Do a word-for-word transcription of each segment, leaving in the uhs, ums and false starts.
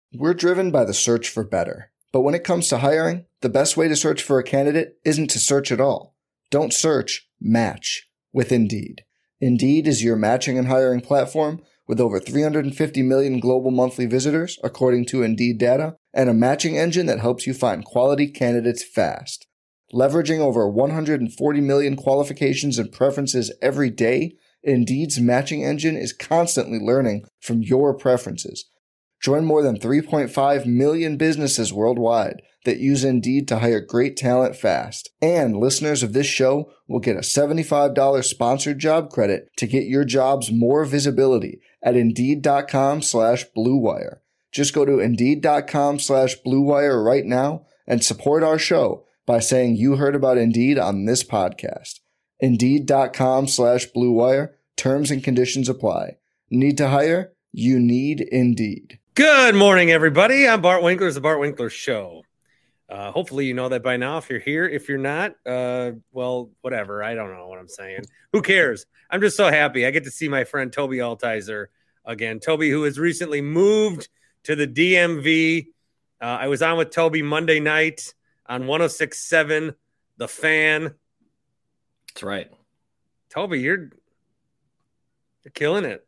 We're driven by the search for better. But when it comes to hiring, the best way to search for a candidate isn't to search at all. Don't search, match with Indeed. Indeed is your matching and hiring platform with over three hundred fifty million global monthly visitors, according to Indeed data, and a matching engine that helps you find quality candidates fast. Leveraging over one hundred forty million qualifications and preferences every day, Indeed's matching engine is constantly learning from your preferences. Join more than three point five million businesses worldwide that use Indeed to hire great talent fast. And listeners of this show will get a seventy-five dollars sponsored job credit to get your jobs more visibility at Indeed.com slash Blue Wire. Just go to Indeed.com slash Blue Wire right now and support our show by saying you heard about Indeed on this podcast. Indeed.com slash Blue Wire. Terms and conditions apply. Need to hire? You need Indeed. Good morning, everybody. I'm Bart Winkler. It's the Bart Winkler Show. Uh, hopefully you know that by now. If you're here, if you're not, uh, well, whatever. I don't know what I'm saying. Who cares? I'm just so happy. I get to see my friend Toby Altizer again. Toby, who has recently moved to the D M V. Uh, I was on with Toby Monday night on one oh six point seven, The Fan. That's right. Toby, you're, you're killing it.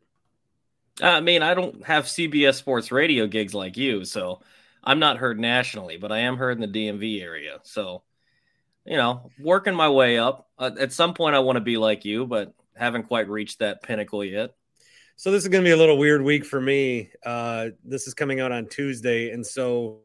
I mean, I don't have C B S Sports Radio gigs like you, so I'm not heard nationally, but I am heard in the D M V area. So, you know, working my way up. Uh, at some point, I want to be like you, but haven't quite reached that pinnacle yet. So this is going to be a little weird week for me. Uh, this is coming out on Tuesday, and so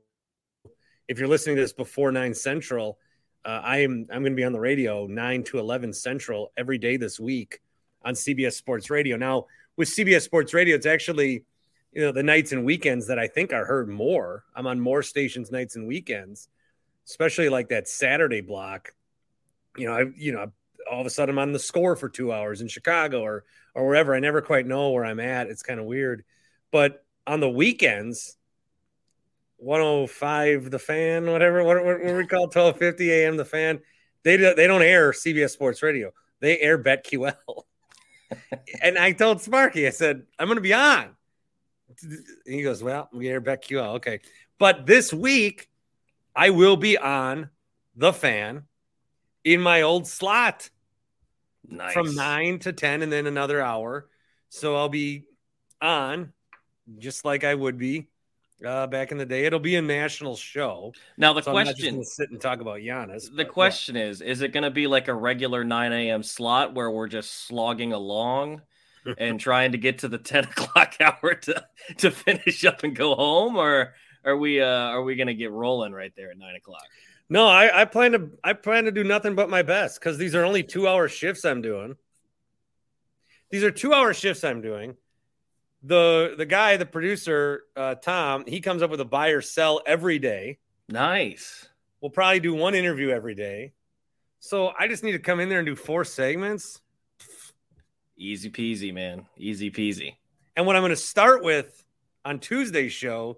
if you're listening to this before nine Central, uh, I am I'm going to be on the radio nine to eleven Central every day this week on C B S Sports Radio. Now, with C B S Sports Radio, it's actually, you know, the nights and weekends that I think are heard more. I'm on more stations nights and weekends, especially like that Saturday block. You know, I, you know, all of a sudden I'm on the Score for two hours in Chicago or or wherever. I never quite know where I'm at. It's kind of weird. But on the weekends, one oh five The Fan, whatever, what, what, what we call twelve fifty a.m. The Fan, they do, they don't air C B S Sports Radio. They air BetQL. And I told Sparky, I said, I'm going to be on. And he goes, well, we air BetQL. Okay. But this week, I will be on The Fan in my old slot. Nice. From nine to ten and then another hour. So I'll be on just like I would be uh, back in the day. It'll be a national show. Now, the so question, I'm not just gonna sit and talk about Giannis. The question yeah. is, is it going to be like a regular nine a.m. slot where we're just slogging along and trying to get to the ten o'clock hour to, to finish up and go home? Or are we, uh, are we going to get rolling right there at nine o'clock? No, I, I plan to I plan to do nothing but my best because these are only two hour shifts I'm doing. These are two hour shifts I'm doing. The the guy, the producer, uh, Tom, he comes up with a buy or sell every day. Nice. We'll probably do one interview every day. So I just need to come in there and do four segments. Easy peasy, man. Easy peasy. And what I'm going to start with on Tuesday's show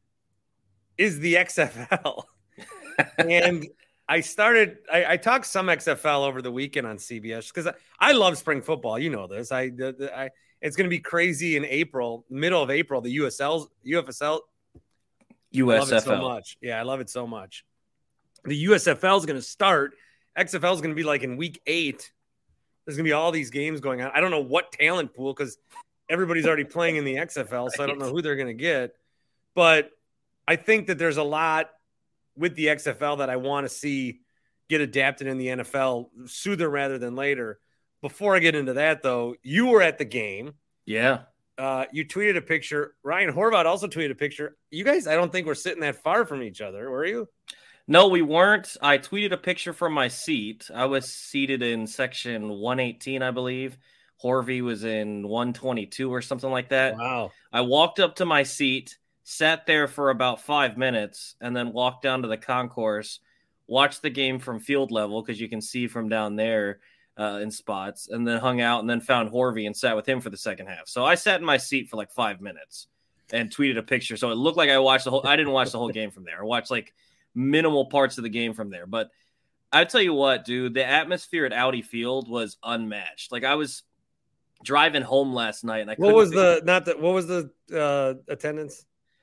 is the X F L. And I started, I, I talked some X F L over the weekend on C B S because I, I love spring football. You know this. I, the, I It's going to be crazy in April, middle of April, the U S L, U F S L. U S F L. I love it so much. Yeah, I love it so much. The U S F L is going to start. X F L is going to be like in week eight. There's going to be all these games going on. I don't know what talent pool because everybody's already playing in the X F L, so I don't know who they're going to get. But I think that there's a lot with the X F L that I want to see get adapted in the N F L sooner rather than later. Before I get into that, though, you were at the game. Yeah. Uh, you tweeted a picture. Ryan Horvath also tweeted a picture. You guys, I don't think we're sitting that far from each other, were you? No, we weren't. I tweeted a picture from my seat. I was seated in section one eighteen, I believe. Horvey was in one twenty-two or something like that. Wow. I walked up to my seat, sat there for about five minutes, and then walked down to the concourse, watched the game from field level because you can see from down there uh, in spots, and then hung out and then found Horvey and sat with him for the second half. So I sat in my seat for like five minutes and tweeted a picture. So it looked like I watched the whole – I didn't watch the whole game from there. I watched like minimal parts of the game from there. But I tell you what, dude, the atmosphere at Audi Field was unmatched. Like I was driving home last night and I What was the – not the – what was the uh, attendance?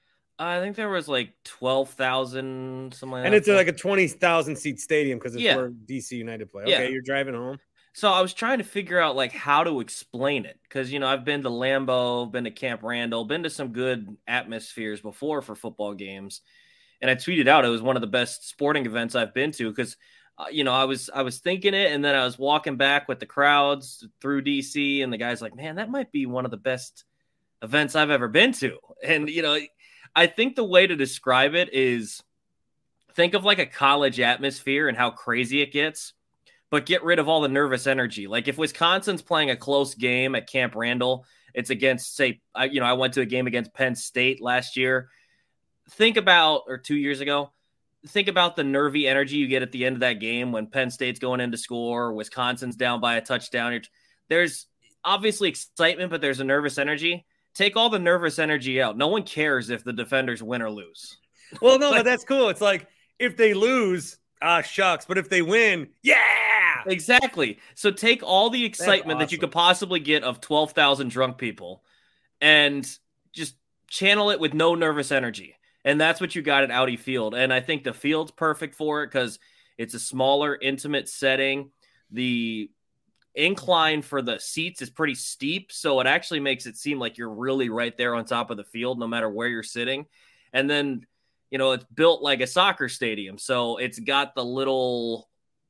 I think there was like twelve thousand, something like and that. And it's like a twenty thousand seat stadium because it's yeah. where D C United play. Okay, yeah. You're driving home. So I was trying to figure out like how to explain it because, you know, I've been to Lambeau, been to Camp Randall, been to some good atmospheres before for football games. And I tweeted out it was one of the best sporting events I've been to because, uh, you know, I was I was thinking it, and then I was walking back with the crowds through D C, and the guy's like, man, that might be one of the best events I've ever been to. And, you know, I think the way to describe it is think of like a college atmosphere and how crazy it gets, but get rid of all the nervous energy. Like if Wisconsin's playing a close game at Camp Randall, it's against, say, I, you know, I went to a game against Penn State last year. Think about, or two years ago, think about the nervy energy you get at the end of that game when Penn State's going in to score, or Wisconsin's down by a touchdown. There's obviously excitement, but there's a nervous energy. Take all the nervous energy out. No one cares if the defenders win or lose. Well, no, like, but that's cool. It's like if they lose, ah, shucks. But if they win, yeah. Exactly. So take all the excitement awesome. that you could possibly get of twelve thousand drunk people and just channel it with no nervous energy. And that's what you got at Audi Field. And I think the field's perfect for it because it's a smaller, intimate setting. The incline for the seats is pretty steep, so it actually makes it seem like you're really right there on top of the field no matter where you're sitting. And then, you know, it's built like a soccer stadium, so it's got the little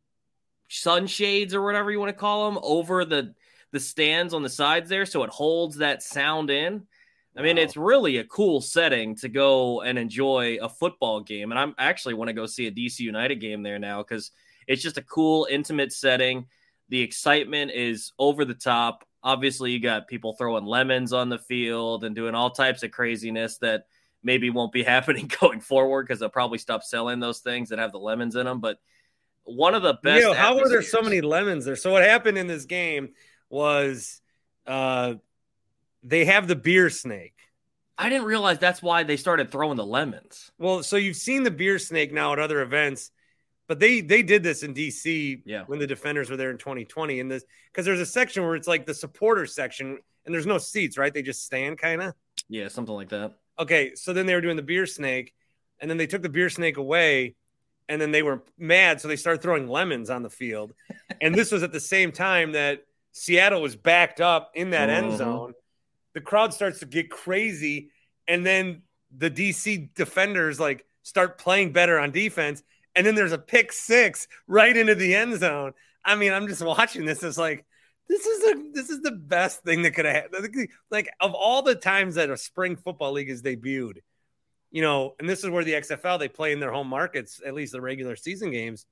sunshades or whatever you want to call them over the the stands on the sides there, so it holds that sound in. I mean, wow. It's really a cool setting to go and enjoy a football game. And I'm actually want to go see a D C United game there now because it's just a cool, intimate setting. The excitement is over the top. Obviously, you got people throwing lemons on the field and doing all types of craziness that maybe won't be happening going forward because they'll probably stop selling those things that have the lemons in them. But one of the best. You know, how were there so many lemons there? So what happened in this game was uh, they have the beer snake. I didn't realize that's why they started throwing the lemons. Well, so you've seen the beer snake now at other events. But they they did this in D C yeah. when the Defenders were there in twenty twenty. And this because there's a section where it's like the supporter section and there's no seats, right? They just stand kind of. Yeah, something like that. Okay, so then they were doing the beer snake, and then they took the beer snake away, and then they were mad, so they started throwing lemons on the field. And this was at the same time that Seattle was backed up in that uh-huh. end zone. The crowd starts to get crazy, and then the D C Defenders like start playing better on defense. And then there's a pick six right into the end zone. I mean, I'm just watching this. It's like, this is a, this is the best thing that could have happened. Like, of all the times that a spring football league is debuted, you know, and this is where the X F L, they play in their home markets, at least the regular season games.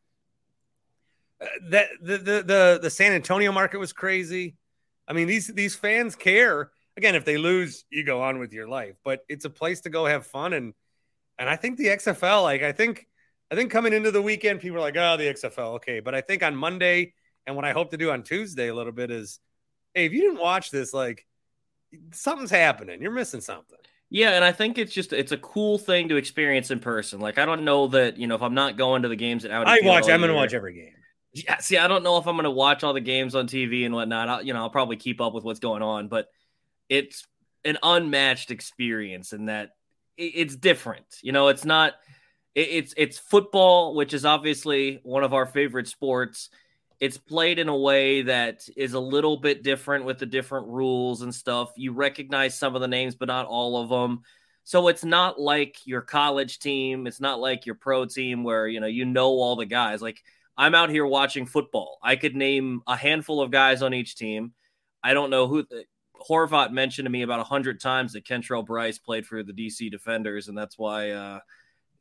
Uh, that the, the, the, the San Antonio market was crazy. I mean, these, these fans care. Again, if they lose, you go on with your life. But it's a place to go have fun. And, and I think the X F L, like, I think, I think coming into the weekend, people are like, oh, the X F L, okay. But I think on Monday, and what I hope to do on Tuesday a little bit is, hey, if you didn't watch this, like, something's happening. You're missing something. Yeah, and I think it's just, it's a cool thing to experience in person. Like, I don't know that, you know, if I'm not going to the games at Audi I Field watch, I'm going to watch every game. Yeah, see, I don't know if I'm going to watch all the games on T V and whatnot. I'll, you know, I'll probably keep up with what's going on, but it's an unmatched experience in that it, it's different. You know, it's not... It's it's football, which is obviously one of our favorite sports. It's played in a way that is a little bit different with the different rules and stuff. You recognize some of the names, but not all of them. So it's not like your college team. It's not like your pro team where, you know, you know all the guys. Like, I'm out here watching football. I could name a handful of guys on each team. I don't know who. Horvat mentioned to me about a hundred times that Kentrell Bryce played for the D C Defenders, and that's why uh, –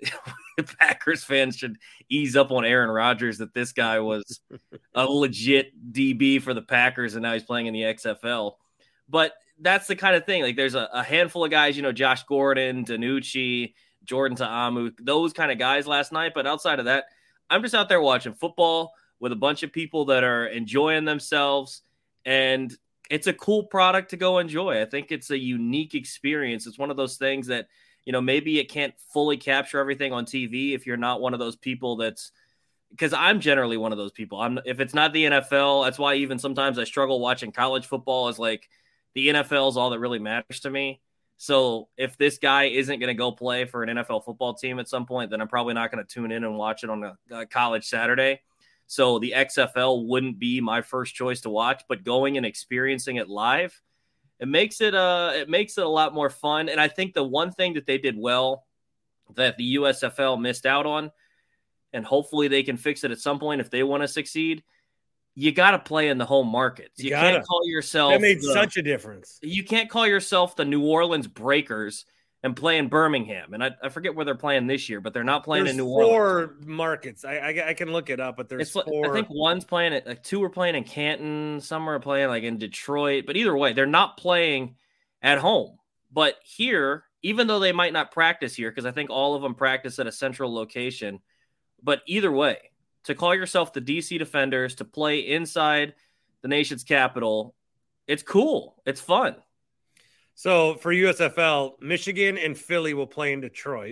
Packers fans should ease up on Aaron Rodgers that this guy was a legit D B for the Packers and now he's playing in the X F L. But that's the kind of thing. Like, there's a, a handful of guys, you know, Josh Gordon, Danucci, Jordan Ta'amu, those kind of guys last night. But outside of that, I'm just out there watching football with a bunch of people that are enjoying themselves. And it's a cool product to go enjoy. I think it's a unique experience. It's one of those things that, you know, maybe it can't fully capture everything on T V if you're not one of those people that's – because I'm generally one of those people. I'm if it's not the N F L, that's why even sometimes I struggle watching college football is like the N F L is all that really matters to me. So if this guy isn't going to go play for an N F L football team at some point, then I'm probably not going to tune in and watch it on a, a college Saturday. So the X F L wouldn't be my first choice to watch, but going and experiencing it live, it makes it uh it makes it a lot more fun. And I think the one thing that they did well that the U S F L missed out on, and hopefully they can fix it at some point if they want to succeed, you got to play in the home markets. You, you can't call yourself. That made the, such a difference. You can't call yourself the New Orleans Breakers and play in Birmingham. And I, I forget where they're playing this year, but they're not playing there's in New four Orleans. Four markets. I, I I can look it up, but there's it's, four. I think one's playing at like two are playing in Canton, some are playing like in Detroit. But either way, they're not playing at home. But here, even though they might not practice here, because I think all of them practice at a central location. But either way, to call yourself the D C Defenders, to play inside the nation's capital, it's cool. It's fun. So for U S F L, Michigan and Philly will play in Detroit.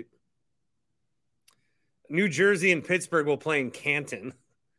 New Jersey and Pittsburgh will play in Canton.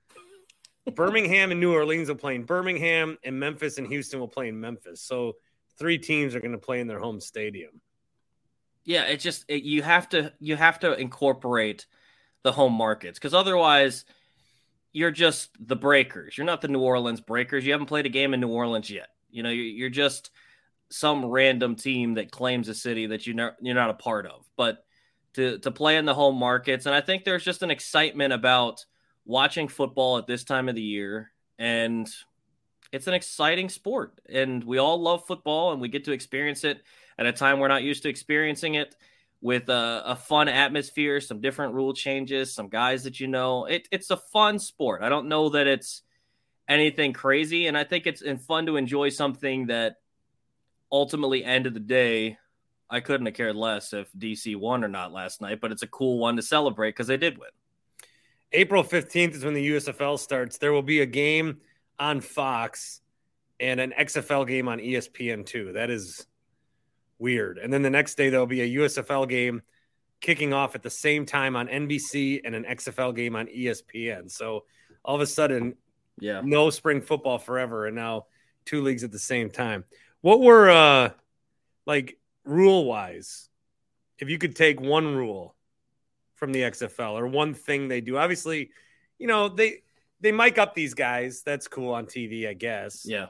Birmingham and New Orleans will play in Birmingham, and Memphis and Houston will play in Memphis. So three teams are going to play in their home stadium. Yeah, it's just it, you have to you have to incorporate the home markets, because otherwise you're just the Breakers. You're not the New Orleans Breakers. You haven't played a game in New Orleans yet. You know, you're just some random team that claims a city that you know you're not a part of. But to to play in the home markets, and I think there's just an excitement about watching football at this time of the year, and it's an exciting sport, and we all love football, and we get to experience it at a time we're not used to experiencing it, with a, a fun atmosphere, some different rule changes, some guys that you know. It, it's a fun sport. I don't know that it's anything crazy, and I think it's fun to enjoy something that ultimately, end of the day, I couldn't have cared less if D C won or not last night, but it's a cool one to celebrate because they did win. April fifteenth is when the U S F L starts. There will be a game on Fox and an X F L game on E S P N two. That is weird. And then the next day, there'll be a U S F L game kicking off at the same time on N B C and an X F L game on E S P N. So all of a sudden, yeah, no spring football forever, and now two leagues at the same time. What were, uh, like, rule-wise, if you could take one rule from the X F L or one thing they do? Obviously, you know, they they mic up these guys. That's cool on T V, I guess. Yeah.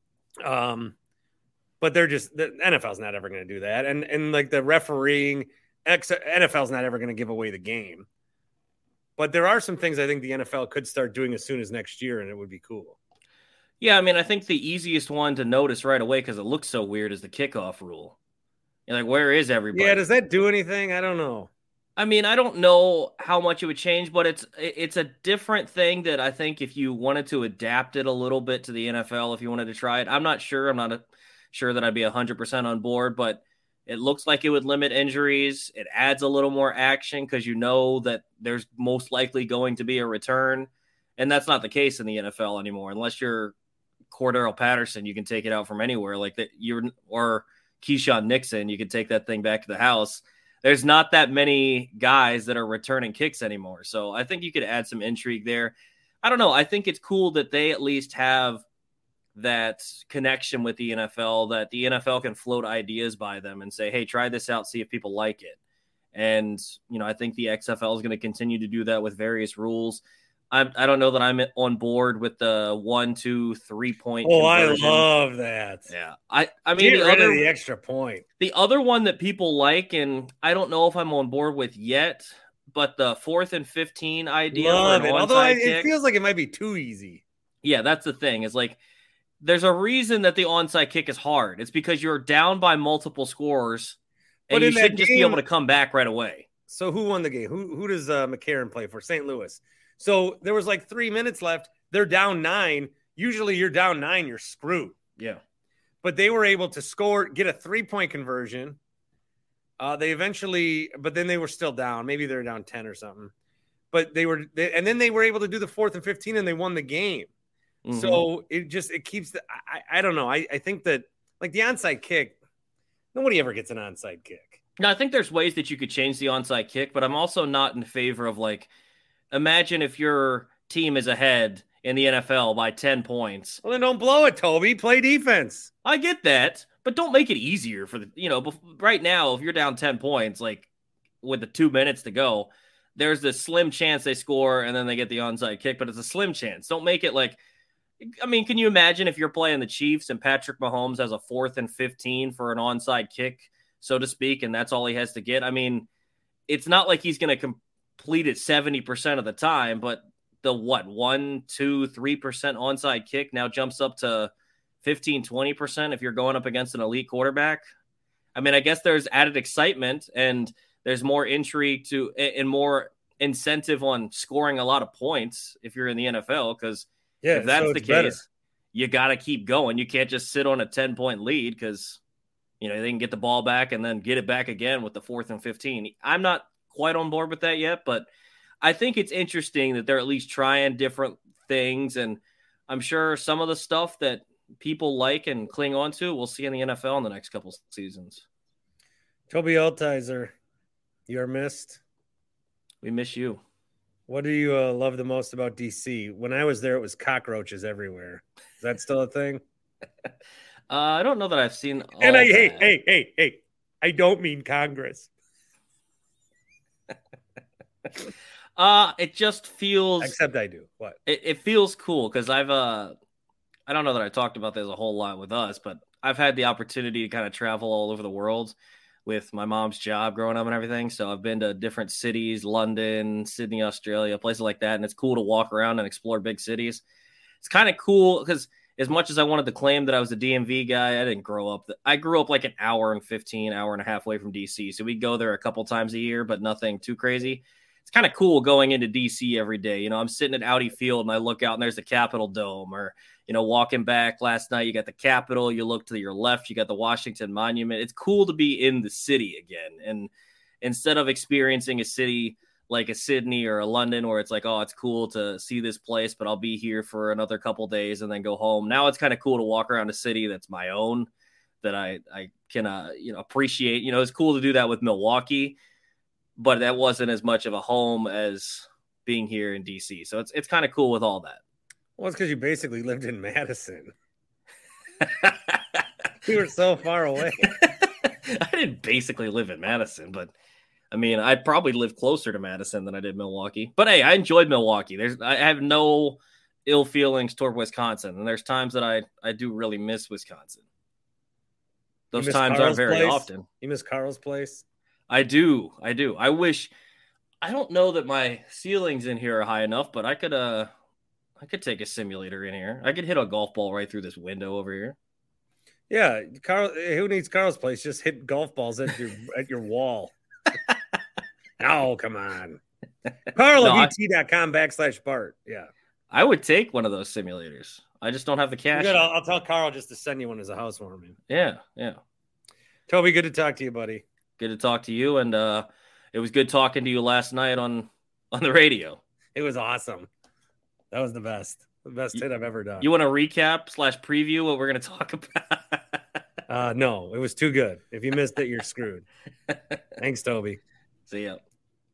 Um, but they're just the N F L's not ever going to do that, and and like the refereeing, X, N F L's not ever going to give away the game. But there are some things I think the N F L could start doing as soon as next year, and it would be cool. Yeah, I mean, I think the easiest one to notice right away, because it looks so weird, is the kickoff rule. You're like, where is everybody? Yeah, does that do anything? I don't know. I mean, I don't know how much it would change, but it's it's a different thing that I think if you wanted to adapt it a little bit to the N F L, if you wanted to try it, I'm not sure. I'm not a, sure that I'd be one hundred percent on board, but it looks like it would limit injuries. It adds a little more action because you know that there's most likely going to be a return, and that's not the case in the N F L anymore. Unless you're Cordero Patterson, you can take it out from anywhere, like that. You're or Keyshawn Nixon, you can take that thing back to the house. There's not that many guys that are returning kicks anymore. So I think you could add some intrigue there. I don't know. I think it's cool that they at least have that connection with the N F L, that the N F L can float ideas by them and say, hey, try this out, see if people like it. And, you know, I think the X F L is going to continue to do that with various rules. I, I don't know that I'm on board with the one, two, three point. Oh, conversion. I love that. Yeah. I, I mean, Get the rid other, of the extra point. The other one that people like, and I don't know if I'm on board with yet, but the fourth and fifteen idea. Love it. Although I, it feels like it might be too easy. Yeah, that's the thing. Is like, there's a reason that the onside kick is hard. It's because you're down by multiple scores, and but you shouldn't just game, be able to come back right away. So who won the game? Who who does uh, McCarron play for? Saint Louis. So there was like three minutes left. They're down nine. Usually you're down nine, you're screwed. Yeah. But they were able to score, get a three-point conversion. Uh, they eventually, but then they were still down. Maybe they're down ten or something. But they were, they, and then they were able to do the fourth and fifteen, and they won the game. Mm-hmm. So it just, it keeps the, I, I don't know. I, I think that, like the onside kick, nobody ever gets an onside kick. No, I think there's ways that you could change the onside kick, but I'm also not in favor of like, imagine if your team is ahead in the N F L by ten points. Well, then don't blow it, Toby. Play defense. I get that, but don't make it easier for the, you know, right now, if you're down ten points, like with the two minutes to go, there's this slim chance they score and then they get the onside kick, but it's a slim chance. Don't make it like, I mean, can you imagine if you're playing the Chiefs and Patrick Mahomes has a fourth and fifteen for an onside kick, so to speak, and that's all he has to get? I mean, it's not like he's going to complete it seventy percent of the time, but the what, one, two, three percent onside kick now jumps up to fifteen, twenty percent if you're going up against an elite quarterback. I mean, I guess there's added excitement and there's more intrigue to and more incentive on scoring a lot of points if you're in the N F L, because yeah, if that's so the case, better. You got to keep going. You can't just sit on a ten-point lead because, you know, they can get the ball back and then get it back again with the fourth and fifteen. I'm not quite on board with that yet, but I think it's interesting that they're at least trying different things, and I'm sure some of the stuff that people like and cling on to we'll see in the N F L in the next couple seasons. Toby Altizer, you're missed. We miss you. What do you uh, love the most about D C? When I was there, it was cockroaches everywhere. Is that still a thing? uh, I don't know that I've seen all And I, that. hey, hey, hey, hey, I don't mean Congress. uh, it just feels... Except I do. What? It, it feels cool because I've... uh, I don't know that I talked about this a whole lot with us, but I've had the opportunity to kind of travel all over the world with my mom's job growing up and everything. So I've been to different cities, London, Sydney, Australia, places like that. And it's cool to walk around and explore big cities. It's kind of cool because as much as I wanted to claim that I was a D M V guy, I didn't grow up. I grew up like an hour and fifteen, hour and a half away from D C. So we go there a couple times a year, but nothing too crazy. It's kind of cool going into D C every day. You know, I'm sitting at Audi Field and I look out and there's the Capitol Dome, or, you know, walking back last night, you got the Capitol, you look to your left, you got the Washington Monument. It's cool to be in the city again. And instead of experiencing a city like a Sydney or a London where it's like, oh, it's cool to see this place, but I'll be here for another couple days and then go home. Now it's kind of cool to walk around a city that's my own, that I, I can, uh, you know, appreciate. You know, it's cool to do that with Milwaukee, but that wasn't as much of a home as being here in D C. So it's it's kind of cool with all that. Well, it's because you basically lived in Madison. You were so far away. I didn't basically live in Madison, but I mean, I probably lived closer to Madison than I did Milwaukee. But hey, I enjoyed Milwaukee. There's I have no ill feelings toward Wisconsin, and there's times that I I do really miss Wisconsin. Those times aren't very place? often. You miss Carl's place? I do. I do. I wish. I don't know that my ceilings in here are high enough, but I could uh I could take a simulator in here. I could hit a golf ball right through this window over here. Yeah, Carl. Who needs Carl's place? Just hit golf balls at your at your wall. Oh, come on. Carl no, V T dot com backslash Bart. Yeah. I would take one of those simulators. I just don't have the cash. Good, I'll, I'll tell Carl just to send you one as a housewarming. Yeah, yeah. Toby, good to talk to you, buddy. Good to talk to you, and uh, it was good talking to you last night on, on the radio. It was awesome. That was the best. The best you, hit I've ever done. You want to recap slash preview what we're going to talk about? uh, no, it was too good. If you missed it, you're screwed. Thanks, Toby. See ya.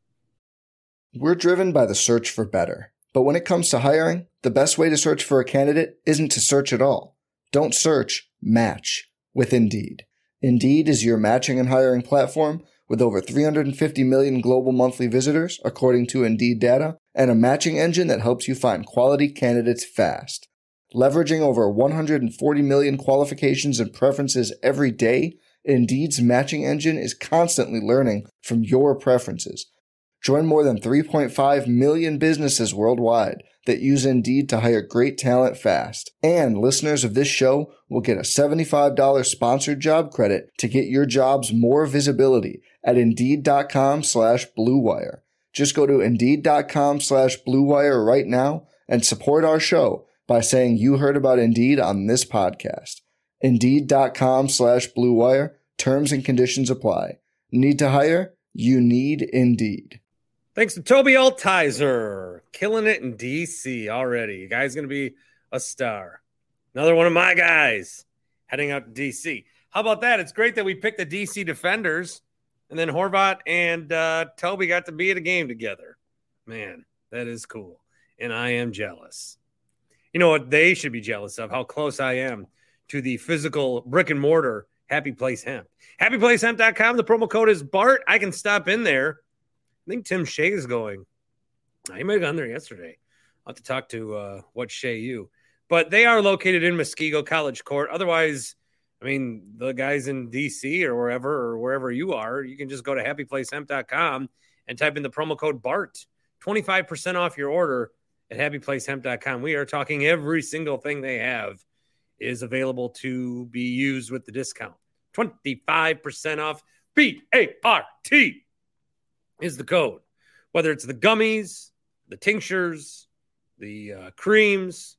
We're driven by the search for better. But when it comes to hiring, the best way to search for a candidate isn't to search at all. Don't search, match with Indeed. Indeed is your matching and hiring platform with over three hundred fifty million global monthly visitors, according to Indeed data, and a matching engine that helps you find quality candidates fast. Leveraging over one hundred forty million qualifications and preferences every day, Indeed's matching engine is constantly learning from your preferences. Join more than three point five million businesses worldwide that use Indeed to hire great talent fast. And listeners of this show will get a seventy-five dollars sponsored job credit to get your jobs more visibility at Indeed.com slash Blue Wire. Just go to Indeed.com slash Blue Wire right now and support our show by saying you heard about Indeed on this podcast. Indeed.com slash Blue Wire. Terms and conditions apply. Need to hire? You need Indeed. Thanks to Toby Altizer. Killing it in D C already. You guy's going to be a star. Another one of my guys heading out to D C. How about that? It's great that we picked the D C Defenders, and then Horvat and uh, Toby got to be at a game together. Man, that is cool. And I am jealous. You know what they should be jealous of? How close I am to the physical brick and mortar Happy Place Hemp. happy place hemp dot com. The promo code is Bart. I can stop in there. I think Tim Shea is going. He might have gone there yesterday. I'll have to talk to uh, what Shea you. But they are located in Muskego College Court. Otherwise, I mean, the guys in D C or wherever or wherever you are, you can just go to happy place hemp dot com and type in the promo code BART. twenty-five percent off your order at happy place hemp dot com. We are talking every single thing they have is available to be used with the discount. twenty-five percent off. B A R T is the code. Whether it's the gummies, the tinctures, the uh, creams,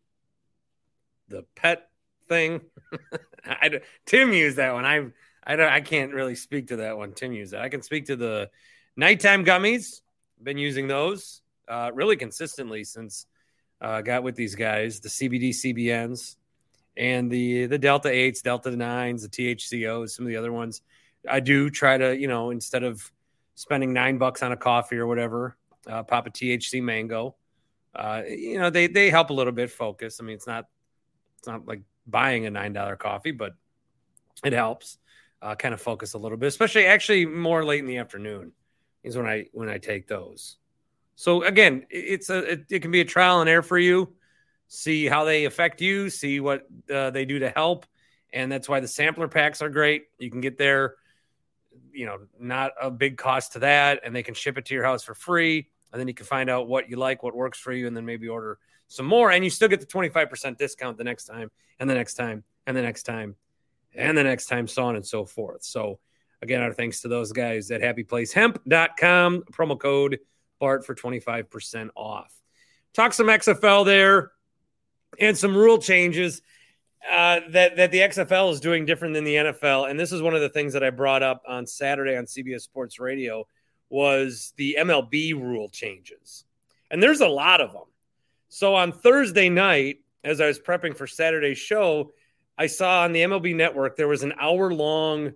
the pet thing. I, Tim used that one. I I don't. I can't really speak to that one. Tim used that. I can speak to the nighttime gummies. Been using those uh, really consistently since I uh, got with these guys. The C B D C B Ns and the the Delta eights, Delta nines, the T H C Os, some of the other ones. I do try to, you know, instead of spending nine bucks on a coffee or whatever, uh, pop a T H C mango. Uh, you know, they they help a little bit focus. I mean, it's not it's not like buying a nine dollar coffee, but it helps uh, kind of focus a little bit, especially actually more late in the afternoon is when I when I take those. So again, it's a it, it can be a trial and error for you. See how they affect you. See what uh, they do to help, and that's why the sampler packs are great. You can get there, you know, not a big cost to that, and they can ship it to your house for free. And then you can find out what you like, what works for you, and then maybe order some more. And you still get the twenty-five percent discount the next time, and the next time, and the next time, and the next time, so on and so forth. So, again, our thanks to those guys at happy place hemp dot com. Promo code BART for twenty-five percent off. Talk some X F L there and some rule changes uh, that, that the X F L is doing different than the N F L. And this is one of the things that I brought up on Saturday on C B S Sports Radio was the M L B rule changes. And there's a lot of them. So on Thursday night, as I was prepping for Saturday's show, I saw on the M L B Network, there was an hour-long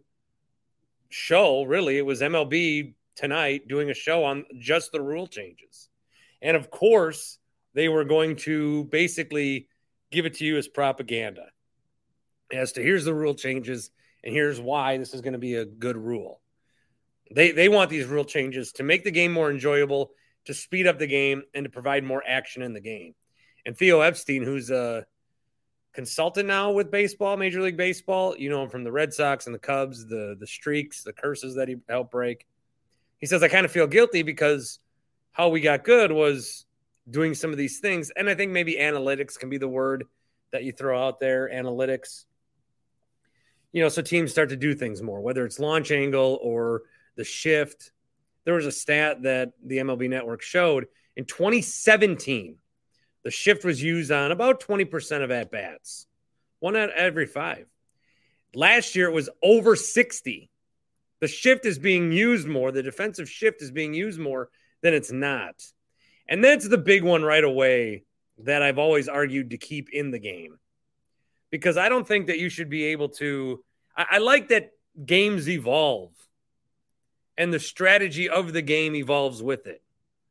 show, really. It was M L B Tonight doing a show on just the rule changes. And, of course, they were going to basically give it to you as propaganda as to here's the rule changes and here's why this is going to be a good rule. They they want these rule changes to make the game more enjoyable, to speed up the game, and to provide more action in the game. And Theo Epstein, who's a consultant now with baseball, Major League Baseball, you know him from the Red Sox and the Cubs, the, the streaks, the curses that he helped break. He says, I kind of feel guilty because how we got good was doing some of these things. And I think maybe analytics can be the word that you throw out there, analytics. You know, so teams start to do things more, whether it's launch angle or the shift. There was a stat that the M L B Network showed in twenty seventeen, the shift was used on about twenty percent of at-bats, one out of every five. Last year, it was over sixty. The shift is being used more. The defensive shift is being used more than it's not. And that's the big one right away that I've always argued to keep in the game. Because I don't think that you should be able to I, – I like that games evolve and the strategy of the game evolves with it.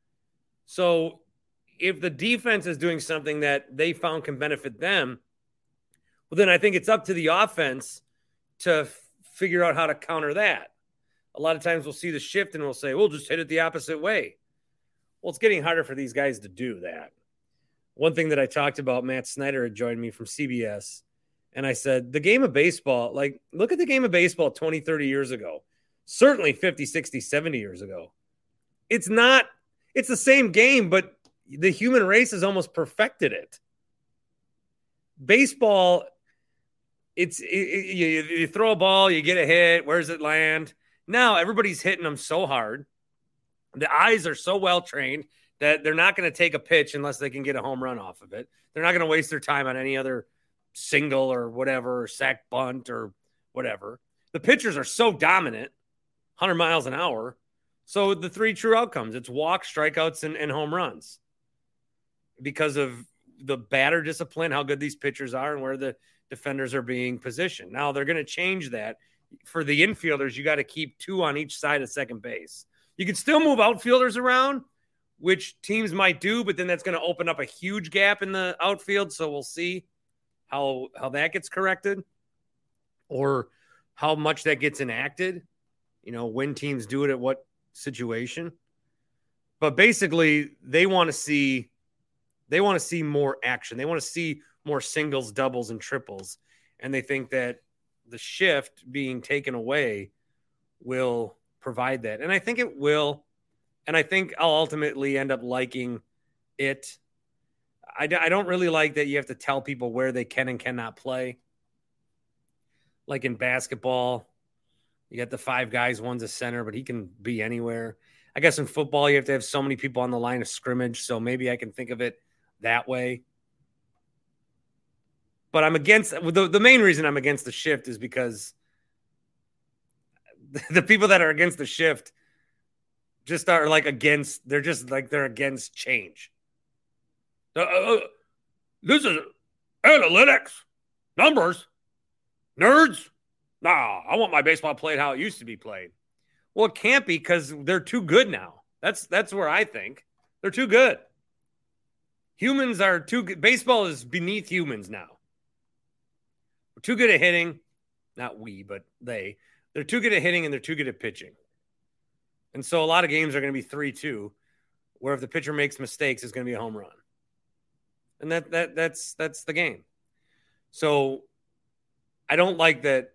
So if the defense is doing something that they found can benefit them, well, then I think it's up to the offense to f- figure out how to counter that. A lot of times we'll see the shift and we'll say, we'll just hit it the opposite way. Well, it's getting harder for these guys to do that. One thing that I talked about, Matt Snyder had joined me from C B S, and I said, the game of baseball, like, look at the game of baseball twenty, thirty years ago. Certainly fifty, sixty, seventy years ago. It's not, it's the same game, but the human race has almost perfected it. Baseball, it's it, it, you, you throw a ball, you get a hit, where does it land? Now everybody's hitting them so hard. The eyes are so well trained that they're not going to take a pitch unless they can get a home run off of it. They're not going to waste their time on any other single or whatever, or sack bunt or whatever. The pitchers are so dominant, one hundred miles an hour. So the three true outcomes, it's walks, strikeouts, and, and home runs because of the batter discipline, how good these pitchers are, and where the defenders are being positioned. Now they're going to change that. For the infielders, you got to keep two on each side of second base. You can still move outfielders around, which teams might do, but then that's going to open up a huge gap in the outfield. So we'll see how how that gets corrected, or how much that gets enacted, you know, when teams do it at what situation. But basically, they want to see they want to see more action. They want to see more singles, doubles, and triples. And they think that the shift being taken away will provide that. And I think it will. And I think I'll ultimately end up liking it. I, I don't really like that you have to tell people where they can and cannot play. Like in basketball, you got the five guys, one's a center, but he can be anywhere. I guess in football, you have to have so many people on the line of scrimmage, so maybe I can think of it that way. But I'm against the, the main reason I'm against the shift is because the people that are against the shift just are like against, they're just like they're against change. Uh, uh, this is analytics, numbers, nerds. Nah, I want my baseball played how it used to be played. Well, it can't be because they're too good now. That's that's where I think they're too good. Humans are too good. Baseball is beneath humans now. We're too good at hitting. Not we, but they. They're too good at hitting and they're too good at pitching. And so a lot of games are going to be three two, where if the pitcher makes mistakes, it's going to be a home run. And that that that's that's the game. So I don't like that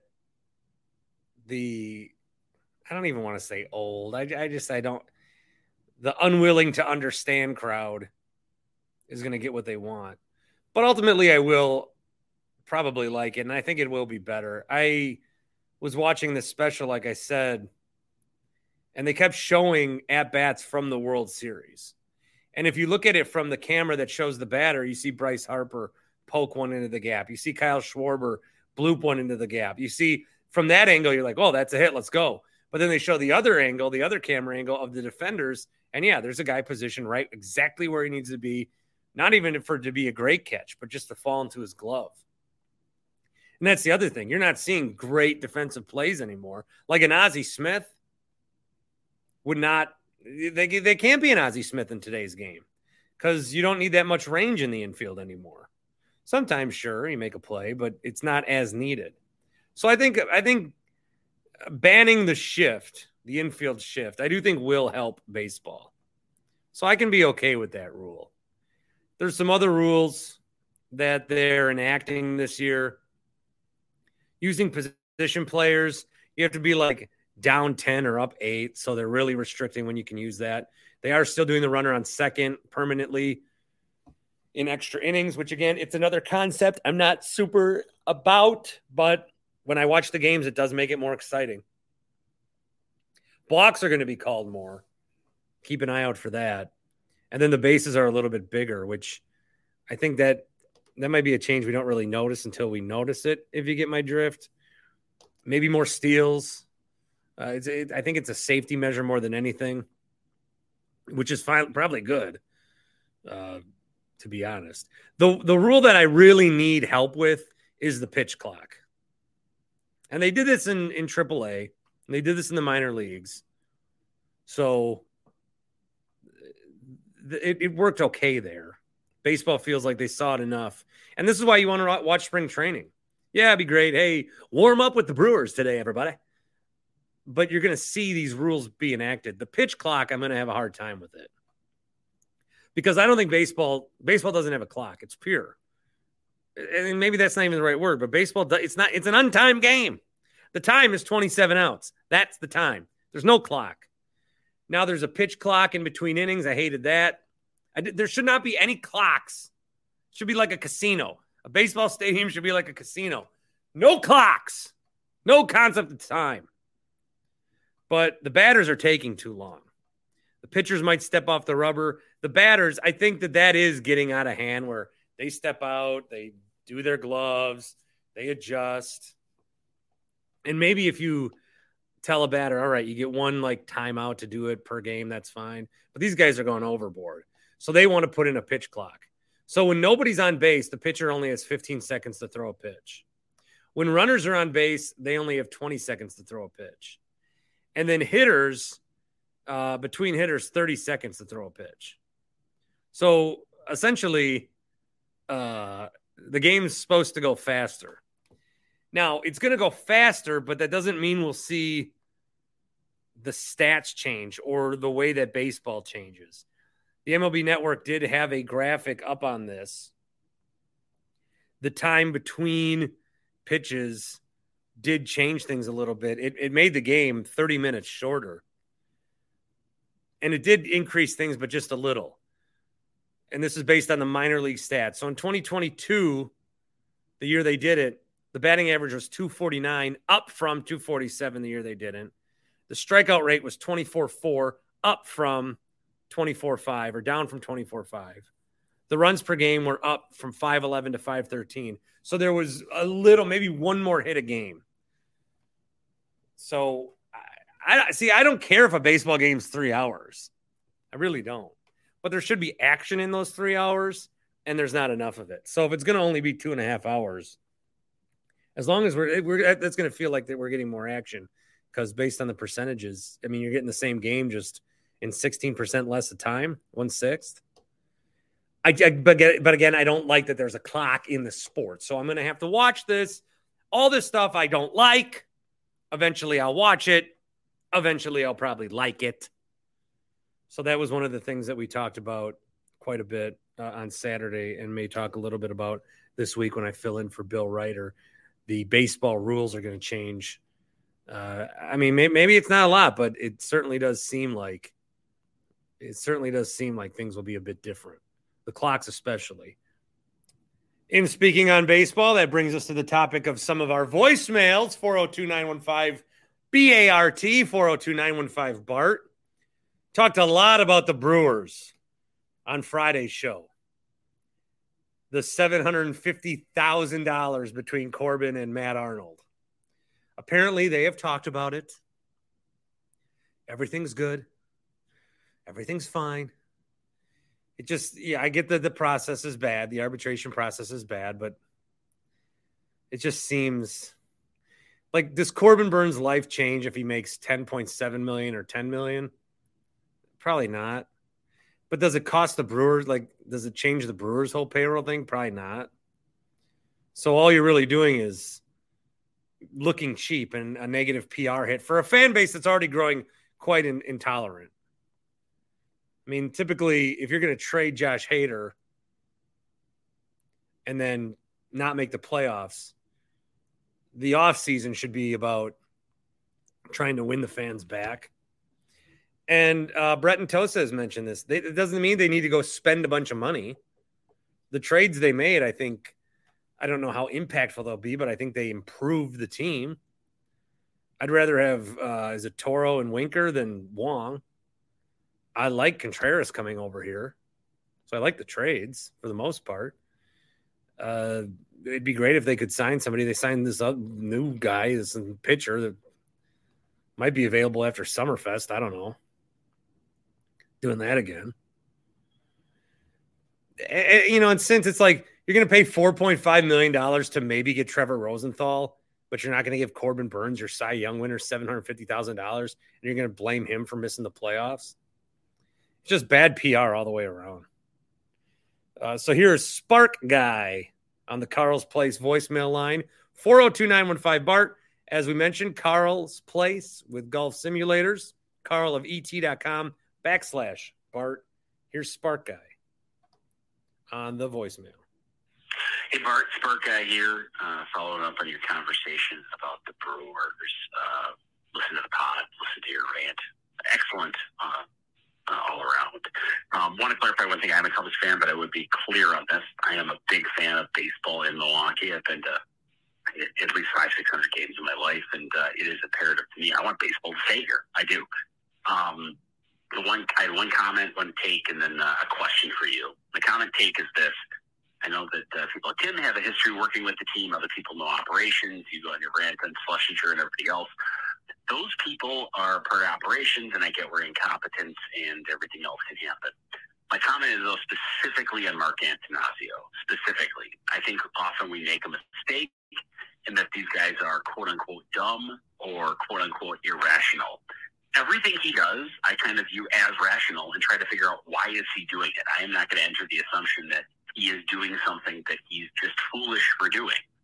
the I don't even want to say old. I, I just I don't the unwilling to understand crowd is going to get what they want. But ultimately I will probably like it, and I think it will be better. I was watching this special, like I said, and they kept showing at-bats from the World Series. And if you look at it from the camera that shows the batter, you see Bryce Harper poke one into the gap. You see Kyle Schwarber bloop one into the gap. You see from that angle, you're like, oh, that's a hit. Let's go. But then they show the other angle, the other camera angle of the defenders. And yeah, there's a guy positioned right exactly where he needs to be. Not even for it to be a great catch, but just to fall into his glove. And that's the other thing. You're not seeing great defensive plays anymore. Like an Ozzie Smith would not, they, they can't be an Ozzie Smith in today's game because you don't need that much range in the infield anymore. Sometimes, sure, you make a play, but it's not as needed. So I think, I think banning the shift, the infield shift, I do think will help baseball. So I can be okay with that rule. There's some other rules that they're enacting this year. Using position players, you have to be like down ten or up eight. So they're really restricting when you can use that. They are still doing the runner on second permanently in extra innings, which again, it's another concept I'm not super about, but when I watch the games, it does make it more exciting. Blocks are going to be called more. Keep an eye out for that. And then the bases are a little bit bigger, which I think that that might be a change we don't really notice until we notice it, if you get my drift. Maybe more steals. Uh, it's, it, I think it's a safety measure more than anything, which is fine, probably good, uh, to be honest. The, the rule that I really need help with is the pitch clock. And they did this in, in triple A, and they did this in the minor leagues. So it, it worked okay there. Baseball feels like they saw it enough. And this is why you want to watch spring training. Yeah, it'd be great. Hey, warm up with the Brewers today, everybody. But you're going to see these rules be enacted. The pitch clock, I'm going to have a hard time with it. Because I don't think baseball, baseball doesn't have a clock. It's pure. And maybe that's not even the right word, but baseball, it's not, it's an untimed game. The time is twenty-seven outs. That's the time. There's no clock. Now there's a pitch clock in between innings. I hated that. I did, there should not be any clocks. It should be like a casino. A baseball stadium should be like a casino. No clocks. No concept of time. But the batters are taking too long. The pitchers might step off the rubber. The batters, I think that that is getting out of hand where they step out, they do their gloves, they adjust. And maybe if you tell a batter, all right, you get one like timeout to do it per game, that's fine. But these guys are going overboard. So they want to put in a pitch clock. So when nobody's on base, the pitcher only has fifteen seconds to throw a pitch. When runners are on base, they only have twenty seconds to throw a pitch. And then hitters, uh, between hitters, thirty seconds to throw a pitch. So essentially, uh, the game's supposed to go faster. Now, it's going to go faster, but that doesn't mean we'll see the stats change or the way that baseball changes. The M L B Network did have a graphic up on this. The time between pitches did change things a little bit. It, it made the game thirty minutes shorter. And it did increase things, but just a little. And this is based on the minor league stats. So in twenty twenty-two, the year they did it, the batting average was two forty-nine, up from two forty-seven the year they didn't. The strikeout rate was twenty-four four, up from twenty-four five, or down from twenty-four five. The runs per game were up from five eleven to five thirteen. So there was a little, maybe one more hit a game. So, I, I see, I don't care if a baseball game's three hours. I really don't. But there should be action in those three hours, and there's not enough of it. So if it's going to only be two and a half hours, as long as we're, we're that's going to feel like that we're getting more action, because based on the percentages, I mean, you're getting the same game just in sixteen percent less of time, one-sixth. I, I but, but again, I don't like that there's a clock in the sport. So I'm going to have to watch this. All this stuff I don't like. Eventually I'll watch it. Eventually I'll probably like it. So that was one of the things that we talked about quite a bit uh, on Saturday, and may talk a little bit about this week when I fill in for Bill Ryder. The baseball rules are going to change. Uh, I mean, may, maybe it's not a lot, but it certainly does seem like it certainly does seem like things will be a bit different. The clocks especially. In speaking on baseball, that brings us to the topic of some of our voicemails. four oh two, nine one five, B A R T, four oh two, nine one five, B A R T. Talked a lot about the Brewers on Friday's show. The seven hundred fifty thousand dollars between Corbin and Matt Arnold. Apparently, they have talked about it. Everything's good. Everything's fine. It just, yeah, I get that the process is bad. The arbitration process is bad, but it just seems like, does Corbin Burns' life change if he makes ten point seven million dollars or ten million dollars? Probably not. But does it cost the Brewers? Like, does it change the Brewers' whole payroll thing? Probably not. So all you're really doing is looking cheap and a negative P R hit for a fan base that's already growing quite in, intolerant. I mean, typically, if you're going to trade Josh Hader and then not make the playoffs, the offseason should be about trying to win the fans back. And uh, Brett and Tosa has mentioned this. They, it doesn't mean they need to go spend a bunch of money. The trades they made, I think, I don't know how impactful they'll be, but I think they improved the team. I'd rather have, uh, is it Toro and Winker than Wong? I like Contreras coming over here. So I like the trades for the most part. Uh, it'd be great if they could sign somebody. They signed this other new guy, this pitcher that might be available after Summerfest. I don't know. Doing that again. And, you know, and since it's like you're going to pay four point five million dollars to maybe get Trevor Rosenthal, but you're not going to give Corbin Burns, your Cy Young winner, seven hundred fifty thousand dollars, and you're going to blame him for missing the playoffs. It's just bad P R all the way around. Uh, so here's Spark Guy on the Carl's Place voicemail line, four oh two, nine one five, B A R T. As we mentioned, Carl's Place with golf simulators, Carl of E T dot com backslash B A R T. Here's Spark Guy on the voicemail. Hey, Bart, Spark Guy here, uh, following up on your conversation about the Brewers. Uh, listen to the pod, listen to your rant. Excellent uh, uh, all around. Um, want to clarify one thing. I'm a Cubs fan, but I would be clear on this. I am a big fan of baseball in Milwaukee. I've been to at least five, six hundred games in my life, and uh, it is imperative to me. I want baseball to stay here. I do. Um, the one, I had one comment, one take, and then uh, a question for you. The comment take is this. I know that uh, people like Tim have a history working with the team. Other people know operations. You go on your rant on Schlesinger and everybody else. Those people are part of operations, and I get where incompetence and everything else can happen. My comment is, though, specifically on Mark Antanasio. Specifically, I think often we make a mistake in that these guys are quote-unquote dumb or quote-unquote irrational. Everything he does, I kind of view as rational and try to figure out why is he doing it. I am not going to enter the assumption that he is doing something that he's just foolish for doing.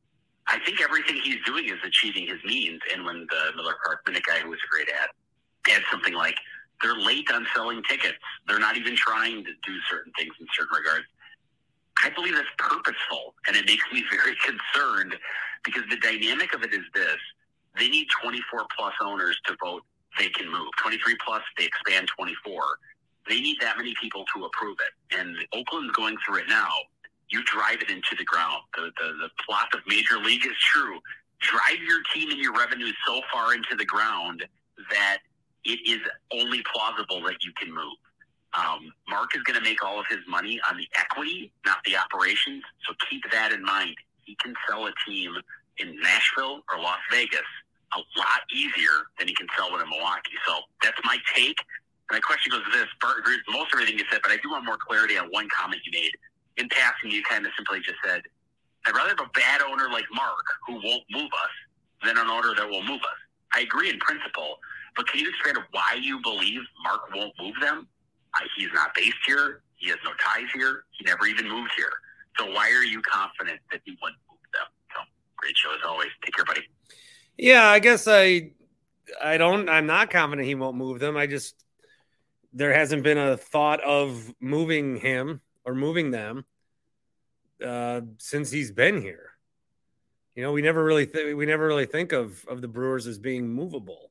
I think everything he's doing is achieving his means. And when the Miller Park Minute guy, who was a great ad, had something like, they're late on selling tickets. They're not even trying to do certain things in certain regards. I believe that's purposeful, and it makes me very concerned because the dynamic of it is this. They need twenty-four plus owners to vote they can move. twenty-three plus, they expand twenty-four. They need that many people to approve it. And Oakland's going through it now. You drive it into the ground. The, the, the plot of Major League is true. Drive your team and your revenue so far into the ground that it is only plausible that you can move. Um, Mark is going to make all of his money on the equity, not the operations. So keep that in mind. He can sell a team in Nashville or Las Vegas a lot easier than he can sell one in Milwaukee. So that's my take. And my question goes to this. Bart agrees with most everything you said, but I do want more clarity on one comment you made. In passing, you kind of simply just said, I'd rather have a bad owner like Mark who won't move us than an owner that will move us. I agree in principle, but can you expand on why you believe Mark won't move them? Uh, he's not based here. He has no ties here. He never even moved here. So why are you confident that he wouldn't move them? So great show as always. Take care, buddy. Yeah, I guess I, I don't, I'm not confident he won't move them. I just, there hasn't been a thought of moving him or moving them uh, since he's been here. You know, we never really, th- we never really think of, of the Brewers as being movable.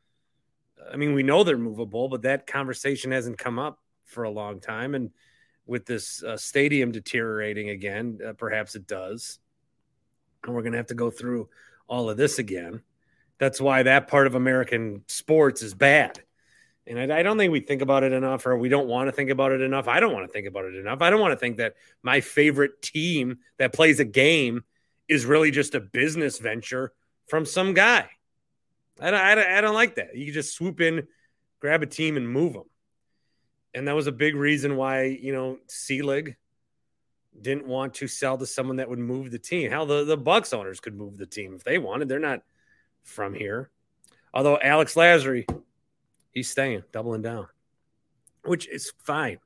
I mean, we know they're movable, but that conversation hasn't come up for a long time. And with this uh, stadium deteriorating again, uh, perhaps it does. And we're going to have to go through all of this again. That's why that part of American sports is bad. And I, I don't think we think about it enough, or we don't want to think about it enough. I don't want to think about it enough. I don't want to think that my favorite team that plays a game is really just a business venture from some guy. I don't, I don't, I don't like that. You can just swoop in, grab a team, and move them. And that was a big reason why, you know, Selig didn't want to sell to someone that would move the team. Hell, the, the Bucks owners could move the team if they wanted. They're not from here. Although Alex Lazary, he's staying, doubling down, which is fine.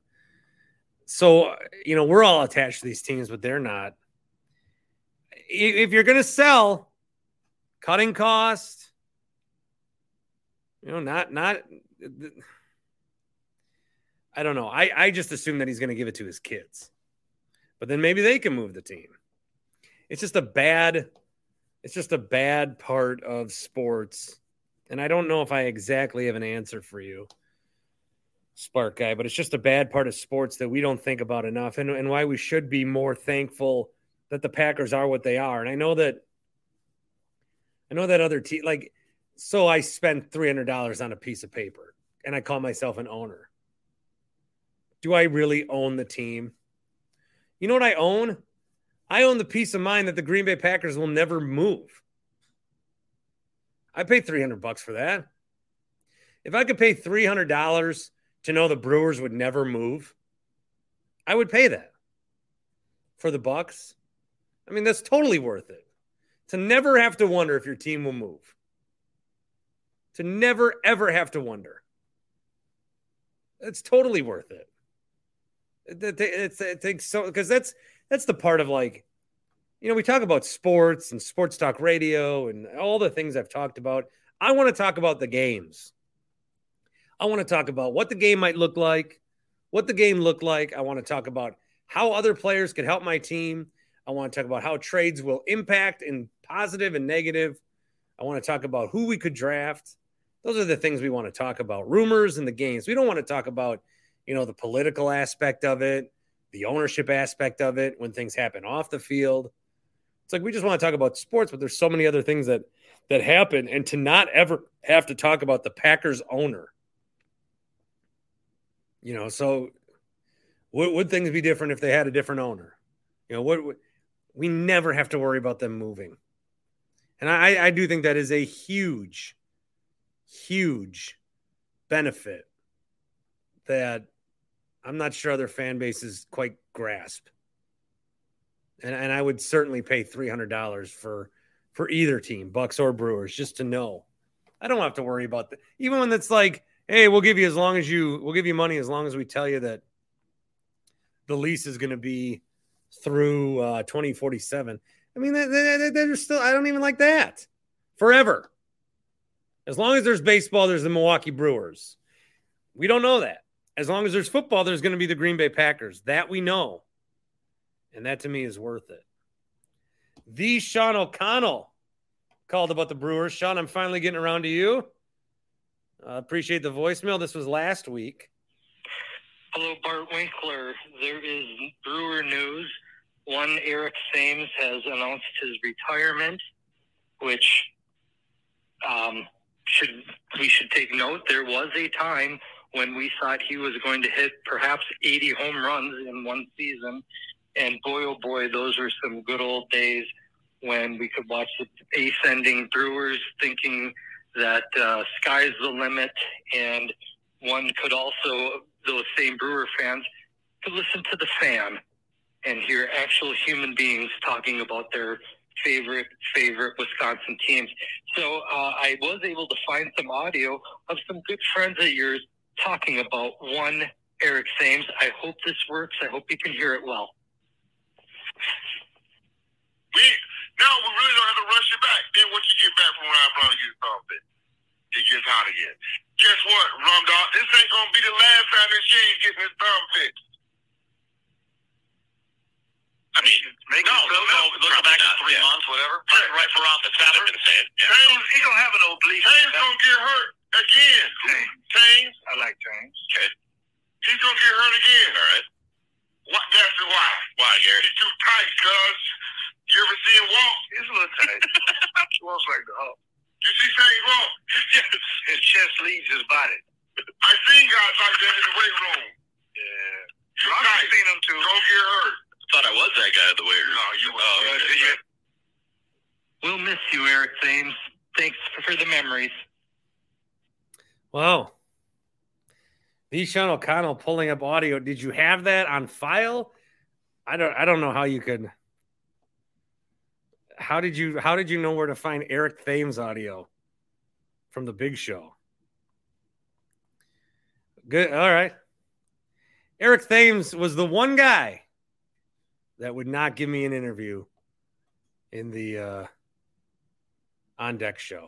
So, you know, we're all attached to these teams, but they're not. If you're going to sell, cutting costs, you know, not, not, I don't know. I, I just assume that he's going to give it to his kids, but then maybe they can move the team. It's just a bad, it's just a bad part of sports. And I don't know if I exactly have an answer for you, Spark Guy, but it's just a bad part of sports that we don't think about enough, and, and why we should be more thankful that the Packers are what they are. And I know that, I know that other team, like, so I spent three hundred dollars on a piece of paper and I call myself an owner. Do I really own the team? You know what I own? I own the peace of mind that the Green Bay Packers will never move. I pay three hundred bucks for that. If I could pay three hundred dollars to know the Brewers would never move, I would pay that for the Bucks. I mean, that's totally worth it. To never have to wonder if your team will move. To never, ever have to wonder. It's totally worth it. It, it, it, it so because that's that's the part of, like, you know, we talk about sports and sports talk radio and all the things I've talked about. I want to talk about the games. I want to talk about what the game might look like, what the game looked like. I want to talk about how other players could help my team. I want to talk about how trades will impact in positive and negative. I want to talk about who we could draft. Those are the things we want to talk about. Rumors and the games. We don't want to talk about, you know, the political aspect of it, the ownership aspect of it, when things happen off the field. It's like we just want to talk about sports, but there's so many other things that that happen, and to not ever have to talk about the Packers owner. You know, so would, would things be different if they had a different owner? You know, what would, we never have to worry about them moving. And I, I do think that is a huge, huge benefit that I'm not sure other fan bases quite grasp. And, and I would certainly pay three hundred dollars for, for either team, Bucks or Brewers, just to know. I don't have to worry about that. Even when it's like, hey, we'll give you as long as you, we'll give you money as long as we tell you that the lease is going to be through uh, twenty forty-seven. I mean, they, they, they're still, I don't even like that. Forever. As long as there's baseball, there's the Milwaukee Brewers. We don't know that. As long as there's football, there's going to be the Green Bay Packers. That we know. And that to me is worth it. The Sean O'Connell called about the Brewers. Sean, I'm finally getting around to you. I uh, appreciate the voicemail. This was last week. Hello, Bart Winkler. There is Brewer news. One, Eric Thames has announced his retirement, which um, should we should take note. There was a time when we thought he was going to hit perhaps eighty home runs in one season. And boy, oh boy, those were some good old days when we could watch the ascending Brewers thinking that uh, sky's the limit. And one could also, those same Brewer fans, could listen to the fan and hear actual human beings talking about their favorite, favorite Wisconsin teams. So uh, I was able to find some audio of some good friends of yours talking about one Eric Thames. I hope this works. I hope you can hear it well. We, now we really don't have to rush it back. Then once you get back from Ryan Brown, you get the thumb fit. It gets hot again. Guess what, Rum Dog? This ain't going to be the last time this year he's getting his thumb fixed. I mean, maybe no, no, no, look back in three yeah. months, whatever. Right, right for off. That's what I've been saying. Yeah. Thames, he's going to have an oblique. Thames going to get hurt again. Thames. Thames. I like Thames. Okay. He's going to get hurt again. All right. What? That's why. Why, Gary? He's too tight, cuz. You ever see him walk? He's a little tight. He walks like the Hulk. You see Thames walk? Yes. His chest leaves his body. I seen guys like that in the weight room. Yeah. You're I've tight. Seen him too. Don't get hurt. I thought I was that guy at the weight room. No, you were. Oh, okay. You? We'll miss you, Eric Thames. Thanks for the memories. Wow. The Sean O'Connell pulling up audio. Did you have that on file? I don't I don't know how you could. How did you how did you know where to find Eric Thames audio from the Big Show? Good. All right. Eric Thames was the one guy that would not give me an interview in the uh, On Deck show.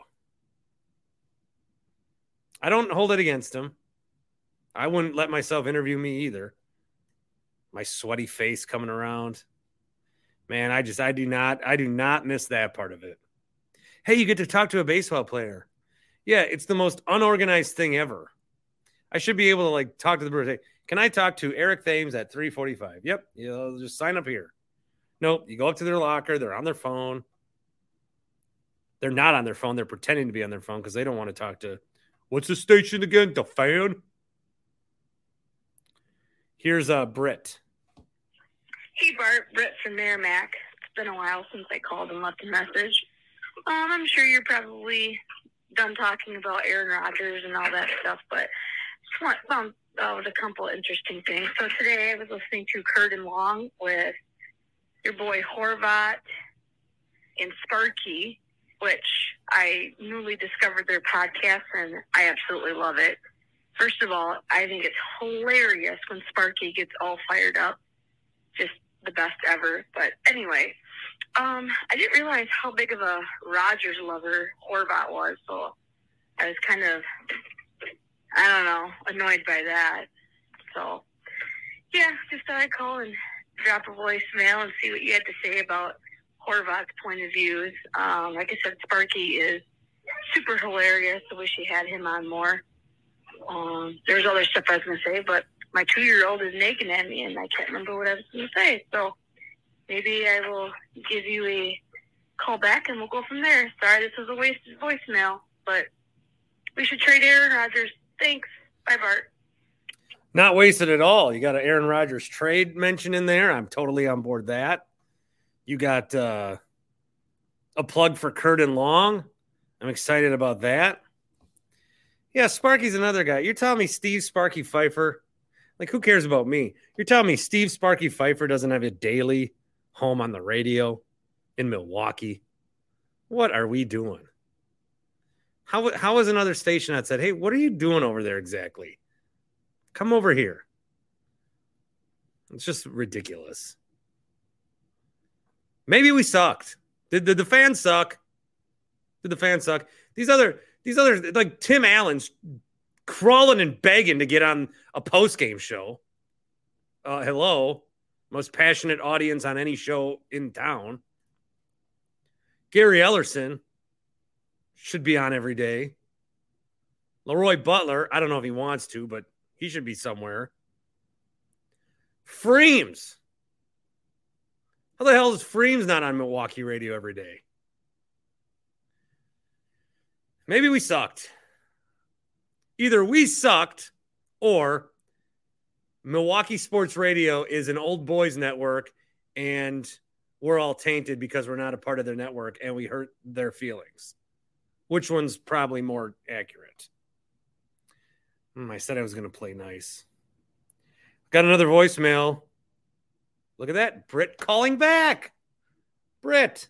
I don't hold it against him. I wouldn't let myself interview me either. My sweaty face coming around. Man, I just, I do not, I do not miss that part of it. Hey, you get to talk to a baseball player. Yeah, it's the most unorganized thing ever. I should be able to like talk to the Brewers. Hey, can I talk to Eric Thames at three forty-five? Yep, you know, just sign up here. Nope, you go up to their locker. They're on their phone. They're not on their phone. They're pretending to be on their phone because they don't want to talk to, what's the station again? The Fan? Here's uh, Britt. Hey, Bart. Britt from Merrimack. It's been a while since I called and left a message. Um, I'm sure you're probably done talking about Aaron Rodgers and all that stuff, but just want, found out a couple interesting things. So today I was listening to Kurt and Long with your boy Horvat and Sparky, which I newly discovered their podcast, and I absolutely love it. First of all, I think it's hilarious when Sparky gets all fired up. Just the best ever. But anyway, um, I didn't realize how big of a Rodgers lover Horvat was, so I was kind of, I don't know, annoyed by that. So, yeah, just thought I'd call and drop a voicemail and see what you had to say about Horvat's point of views. Um, like I said, Sparky is super hilarious. I wish he had him on more. Um, there's other stuff I was going to say, but my two-year-old is nagging at me, and I can't remember what I was going to say. So maybe I will give you a call back, and we'll go from there. Sorry, this was a wasted voicemail, but we should trade Aaron Rodgers. Thanks. Bye, Bart. Not wasted at all. You got an Aaron Rodgers trade mentioned in there. I'm totally on board that. You got uh, a plug for Kurt and Long. I'm excited about that. Yeah, Sparky's another guy. You're telling me Steve Sparky Pfeiffer, like who cares about me? You're telling me Steve Sparky Pfeiffer doesn't have a daily home on the radio in Milwaukee? What are we doing? How how is another station that said, hey, what are you doing over there exactly? Come over here. It's just ridiculous. Maybe we sucked. Did, did the fans suck? Did the fans suck? These other, these other, like Tim Allen's crawling and begging to get on a post-game show. Uh, hello. Most passionate audience on any show in town. Gary Ellerson should be on every day. Leroy Butler, I don't know if he wants to, but he should be somewhere. Freems. How the hell is Freems not on Milwaukee radio every day? Maybe we sucked. Either we sucked or Milwaukee Sports Radio is an old boys network and we're all tainted because we're not a part of their network and we hurt their feelings. Which one's probably more accurate? Hmm, I said I was going to play nice. Got another voicemail. Look at that. Britt calling back. Britt.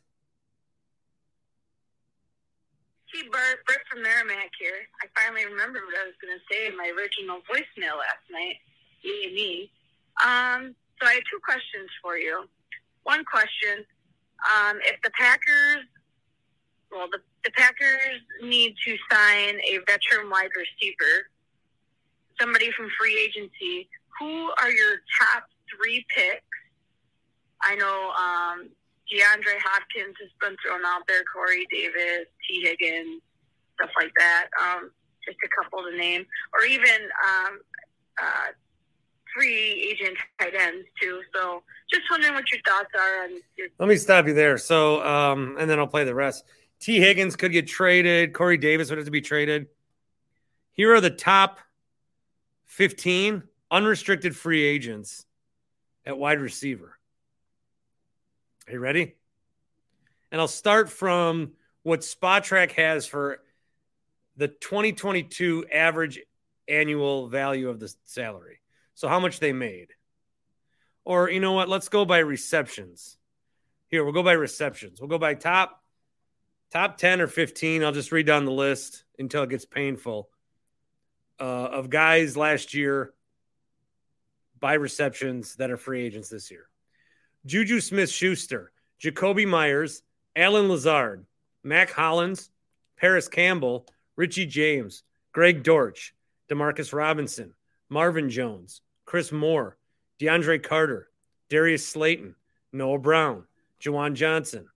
Hey, Bart. Britt from Merrimack here. I finally remembered what I was going to say in my original voicemail last night. Yay, me. Um, so I have two questions for you. One question. Um, if the Packers, well, the, the Packers need to sign a veteran wide receiver, somebody from free agency, who are your top three picks? I know um, DeAndre Hopkins has been thrown out there, Corey Davis, T. Higgins, stuff like that. Um, just a couple to name. Or even um, uh, free agent tight ends, too. So just wondering what your thoughts are on your... Let me stop you there. So, um, and then I'll play the rest. T. Higgins could get traded. Corey Davis would have to be traded. Here are the top fifteen unrestricted free agents at wide receiver. Are you ready? And I'll start from what SpotTrack has for the twenty twenty-two average annual value of the salary. So how much they made. Or, you know what? Let's go by receptions. Here, we'll go by receptions. We'll go by top, top ten or fifteen. I'll just read down the list until it gets painful. Uh, of guys last year by receptions that are free agents this year. Juju Smith-Schuster, Jacoby Myers, Alan Lazard, Mac Hollins, Paris Campbell, Richie James, Greg Dortch, Demarcus Robinson, Marvin Jones, Chris Moore, DeAndre Carter, Darius Slayton, Noah Brown, Juwan Johnson,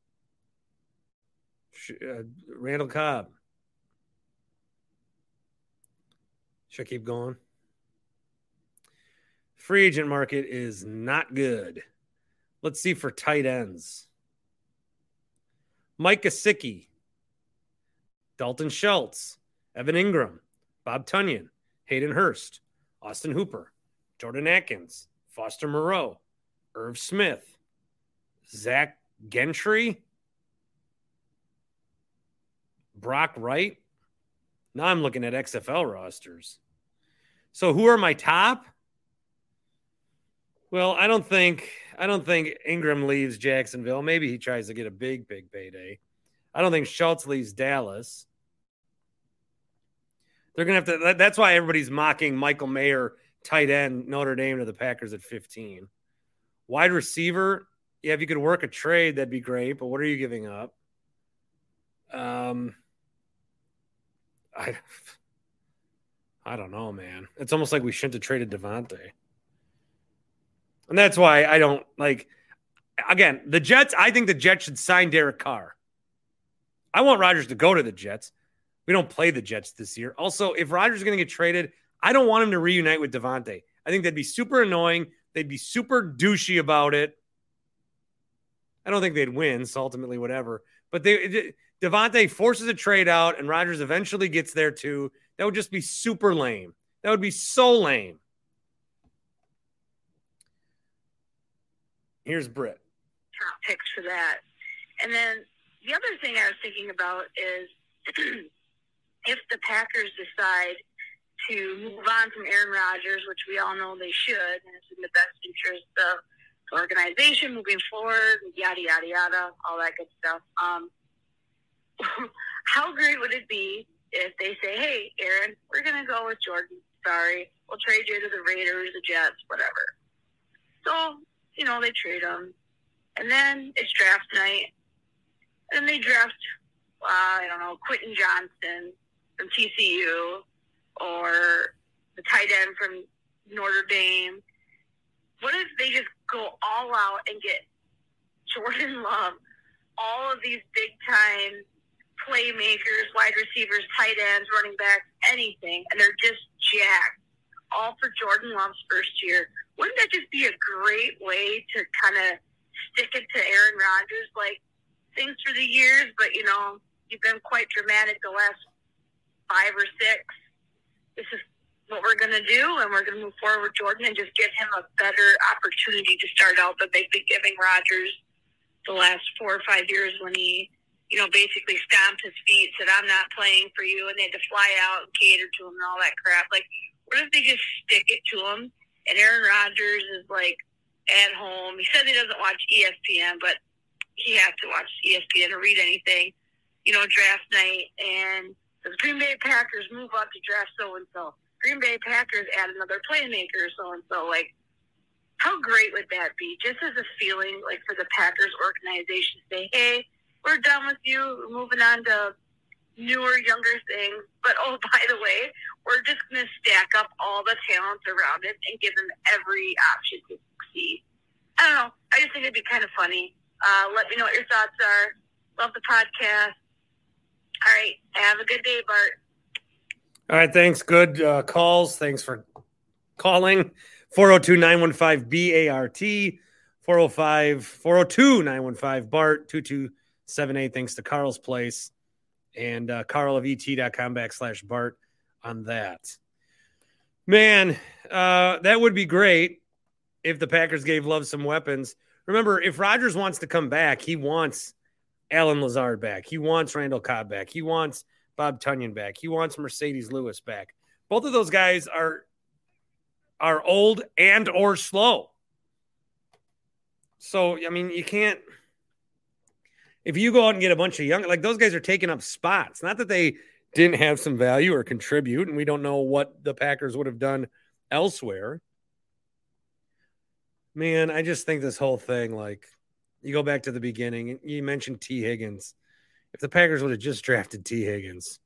uh, Randall Cobb. Should I keep going? Free agent market is not good. Let's see for tight ends. Mike Gesicki, Dalton Schultz, Evan Ingram, Bob Tunyon, Hayden Hurst, Austin Hooper, Jordan Atkins, Foster Moreau, Irv Smith, Zach Gentry, Brock Wright. Now I'm looking at X F L rosters. So who are my top? Well, I don't think I don't think Ingram leaves Jacksonville. Maybe he tries to get a big, big payday. I don't think Schultz leaves Dallas. They're gonna have to. That's why everybody's mocking Michael Mayer, tight end, Notre Dame to the Packers at fifteen. Wide receiver, yeah, if you could work a trade, that'd be great. But what are you giving up? Um, I, I don't know, man. It's almost like we shouldn't have traded Devontae. And that's why I don't like, again, the Jets, I think the Jets should sign Derek Carr. I want Rodgers to go to the Jets. We don't play the Jets this year. Also, if Rodgers is going to get traded, I don't want him to reunite with Devontae. I think that'd be super annoying. They'd be super douchey about it. I don't think they'd win, so ultimately whatever. But they Devontae forces a trade out, and Rodgers eventually gets there too. That would just be super lame. That would be so lame. Here's Britt. Top picks for that. And then the other thing I was thinking about is if the Packers decide to move on from Aaron Rodgers, which we all know they should, and it's in the best interest of the organization moving forward, yada, yada, yada, all that good stuff. Um, how great would it be if they say, hey, Aaron, we're going to go with Jordan. Sorry. We'll trade you to the Raiders, the Jets, whatever. So, you know, they trade him. And then it's draft night. And they draft, uh, I don't know, Quentin Johnson from T C U or the tight end from Notre Dame. What if they just go all out and get Jordan Love, all of these big-time playmakers, wide receivers, tight ends, running backs, anything, and they're just jacked, all for Jordan Love's first year? Wouldn't that just be a great way to kind of stick it to Aaron Rodgers? Like, thanks for the years, but, you know, you've been quite dramatic the last five or six. This is what we're going to do, and we're going to move forward with Jordan and just give him a better opportunity to start out than they've been giving Rodgers the last four or five years when he, you know, basically stomped his feet, said, I'm not playing for you, and they had to fly out and cater to him and all that crap. Like, what if they just stick it to him, and Aaron Rodgers is, like, at home. He says he doesn't watch E S P N, but he has to watch E S P N or read anything, you know, draft night, and the Green Bay Packers move up to draft so-and-so. Green Bay Packers add another playmaker so-and-so. Like, how great would that be? Just as a feeling, like, for the Packers organization to say, hey, we're done with you. We're moving on to newer, younger things. But, oh, by the way, we're just going to stack up all the talents around it and give them every option to succeed. I don't know. I just think it'd be kind of funny. Uh, let me know what your thoughts are. Love the podcast. All right. Have a good day, Bart. All right. Thanks. Good uh, calls. Thanks for calling. four oh two, nine one five, B A R T. four oh five, four oh two, nine one five, B A R T. two two seven eight. Thanks to Carl's Place. And uh, Carl of E T dot com backslash Bart on that. Man, uh, that would be great if the Packers gave Love some weapons. Remember, if Rodgers wants to come back, he wants Alan Lazard back. He wants Randall Cobb back. He wants Bob Tunyon back. He wants Mercedes Lewis back. Both of those guys are, are old and or slow. So, I mean, you can't – if you go out and get a bunch of young – like those guys are taking up spots. Not that they didn't have some value or contribute, and we don't know what the Packers would have done elsewhere. Man, I just think this whole thing, like, you go back to the beginning. You mentioned T. Higgins. If the Packers would have just drafted T. Higgins,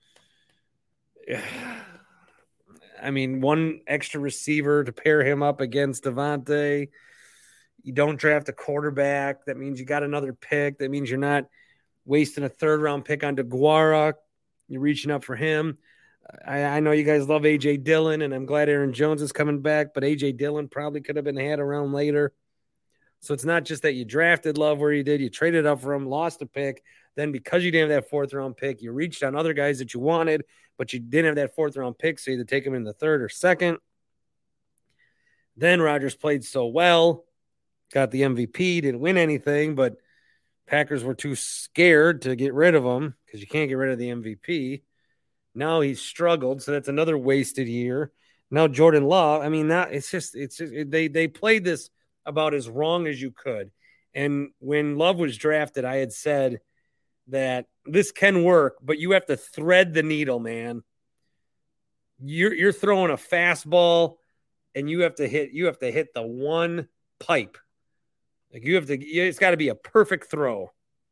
I mean, one extra receiver to pair him up against Devontae. You don't draft a quarterback. That means you got another pick. That means you're not wasting a third-round pick on DeGuara. You're reaching up for him. I, I know you guys love A J. Dillon, and I'm glad Aaron Jones is coming back, but A J. Dillon probably could have been had around later. So it's not just that you drafted Love where you did. You traded up for him, lost a pick. Then because you didn't have that fourth-round pick, you reached on other guys that you wanted, but you didn't have that fourth-round pick, so you had to take him in the third or second. Then Rodgers played so well, got the M V P, didn't win anything, but Packers were too scared to get rid of him because you can't get rid of the M V P. Now he's struggled, so that's another wasted year. Now Jordan Love, I mean, that it's just it's just, it, they they played this about as wrong as you could. And when Love was drafted, I had said that this can work, but you have to thread the needle, man. You're you're throwing a fastball, and you have to hit you have to hit the one pipe. Like you have to, it's got to be a perfect throw.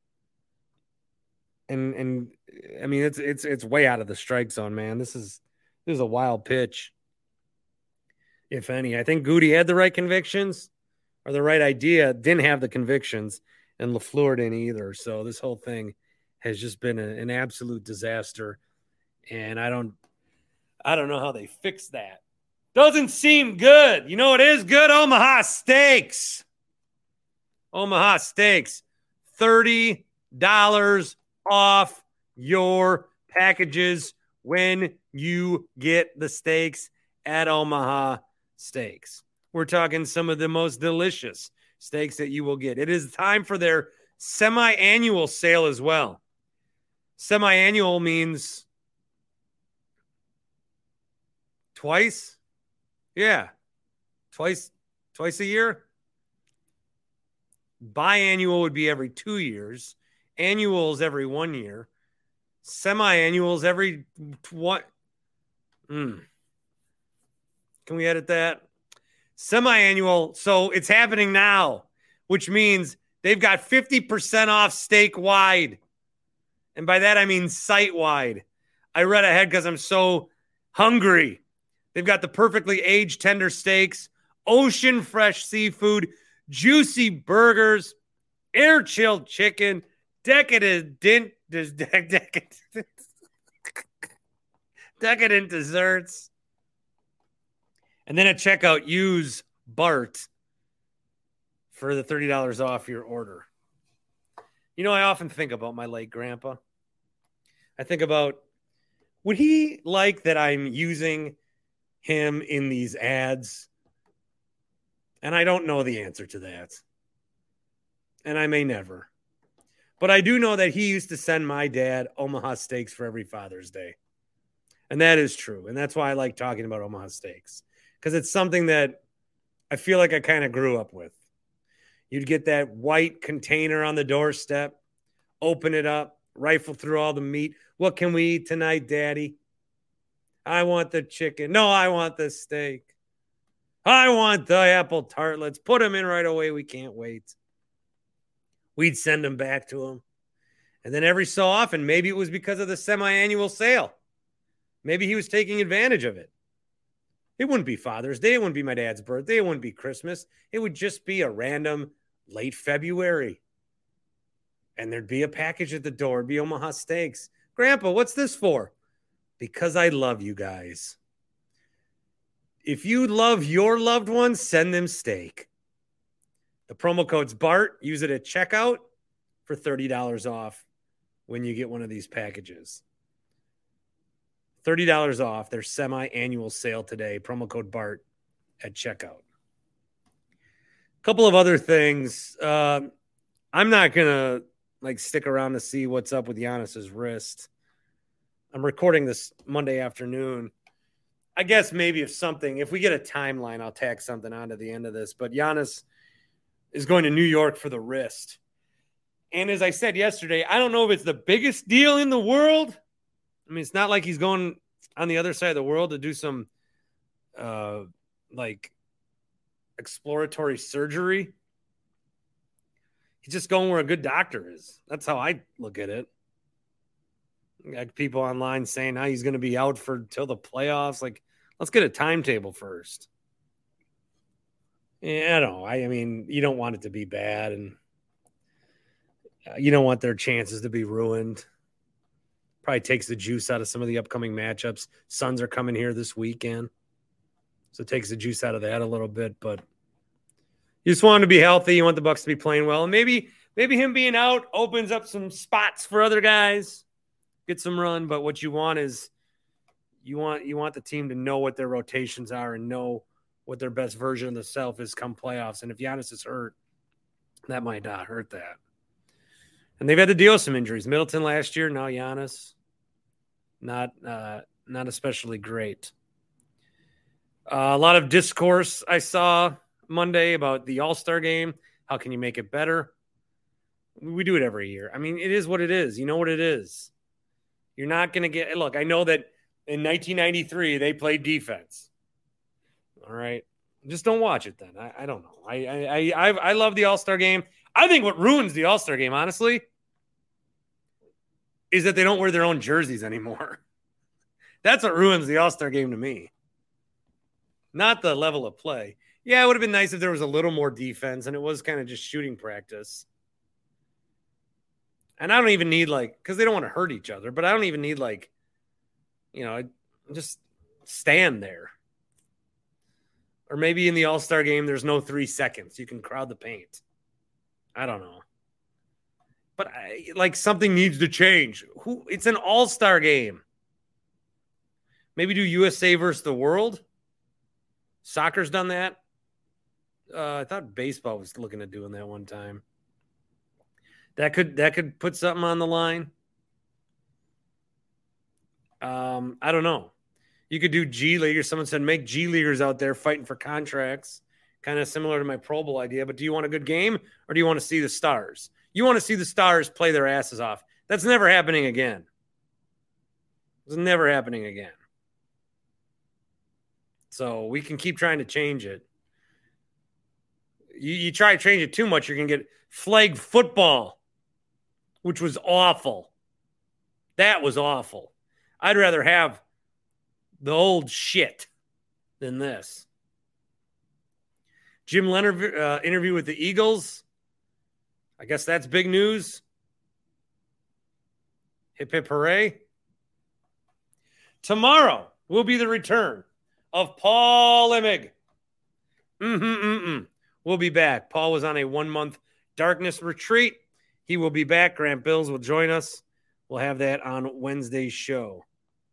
And and I mean it's it's it's way out of the strike zone, man. This is this is a wild pitch, if any. I think Goody had the right convictions or the right idea, didn't have the convictions, and LaFleur didn't either. So this whole thing has just been a, an absolute disaster, and I don't I don't know how they fix that. Doesn't seem good. You know what is good? Omaha Steaks. Omaha Steaks, thirty dollars off your packages when you get the steaks at Omaha Steaks. We're talking some of the most delicious steaks that you will get. It is time for their semi-annual sale as well. Semi-annual means twice? Yeah. Twice, twice a year? Biannual would be every two years. Annuals every one year. Semi-annuals every what? Mm. Can we edit that? Semi-annual. So it's happening now, which means They've got fifty percent off steak wide. And by that, I mean site wide. I read ahead because I'm so hungry. They've got the perfectly aged tender steaks, ocean fresh seafood, juicy burgers, air chilled chicken, decadent, decadent, decadent desserts. And then at checkout, use BART for the thirty dollars off your order. You know, I often think about my late grandpa. I think about, would he like that I'm using him in these ads? And I don't know the answer to that. And I may never. But I do know that he used to send my dad Omaha Steaks for every Father's Day. And that is true. And that's why I like talking about Omaha Steaks. Because it's something that I feel like I kind of grew up with. You'd get that white container on the doorstep, open it up, rifle through all the meat. What can we eat tonight, Daddy? I want the chicken. No, I want the steak. I want the apple tartlets. Put them in right away. We can't wait. We'd send them back to him. And then every so often, maybe it was because of the semi-annual sale. Maybe he was taking advantage of it. It wouldn't be Father's Day. It wouldn't be my dad's birthday. It wouldn't be Christmas. It would just be a random late February. And there'd be a package at the door. It'd be Omaha Steaks. Grandpa, what's this for? Because I love you guys. If you love your loved ones, send them steak. The promo code's BART. Use it at checkout for thirty dollars off when you get one of these packages. thirty dollars off their semi-annual sale today. Promo code BART at checkout. A couple of other things. Uh, I'm not going to like stick around to see what's up with Giannis's wrist. I'm recording this Monday afternoon. I guess maybe if something, if we get a timeline, I'll tack something onto the end of this. But Giannis is going to New York for the wrist. And as I said yesterday, I don't know if it's the biggest deal in the world. I mean, it's not like he's going on the other side of the world to do some uh, like exploratory surgery. He's just going where a good doctor is. That's how I look at it. Got people online saying how he's going to be out for till the playoffs. Like, let's get a timetable first. Yeah, I don't know. I, I mean, you don't want it to be bad, and you don't want their chances to be ruined. Probably takes the juice out of some of the upcoming matchups. Suns are coming here this weekend, so it takes the juice out of that a little bit. But you just want him to be healthy. You want the Bucks to be playing well, and maybe maybe him being out opens up some spots for other guys. Get some run, but what you want is you want you want the team to know what their rotations are and know what their best version of themselves is come playoffs. And if Giannis is hurt, that might not hurt that. And they've had to deal with some injuries. Middleton last year, now Giannis, not uh, not especially great. Uh, a lot of discourse I saw Monday about the All-Star game. How can you make it better? We do it every year. I mean, it is what it is. You know what it is. You're not going to get – look, I know that in nineteen ninety-three they played defense. All right? Just don't watch it then. I, I don't know. I, I, I, I love the All-Star game. I think what ruins the All-Star game, honestly, is that they don't wear their own jerseys anymore. That's what ruins the All-Star game to me. Not the level of play. Yeah, it would have been nice if there was a little more defense and it was kind of just shooting practice. And I don't even need, like, because they don't want to hurt each other, but I don't even need, like, you know, just stand there. Or maybe in the All-Star game, there's no three seconds. You can crowd the paint. I don't know. But, I, like, something needs to change. Who? It's an All-Star game. Maybe do U S A versus the world. Soccer's done that. Uh, I thought baseball was looking at doing that one time. That could that could put something on the line. Um, I don't know. You could do G Leaguers. Someone said make G Leaguers out there fighting for contracts. Kind of similar to my Pro Bowl idea. But do you want a good game or do you want to see the stars? You want to see the stars play their asses off. That's never happening again. It's never happening again. So we can keep trying to change it. You, you try to change it too much, you're going to get flag football, which was awful. That was awful. I'd rather have the old shit than this. Jim Leonard uh, interview with the Eagles. I guess that's big news. Hip hip hooray. Tomorrow will be the return of Paul Imig. Mm-hmm-mm-mm. We'll be back. Paul was on a one-month darkness retreat. He will be back. Grant Bills will join us. We'll have that on Wednesday's show.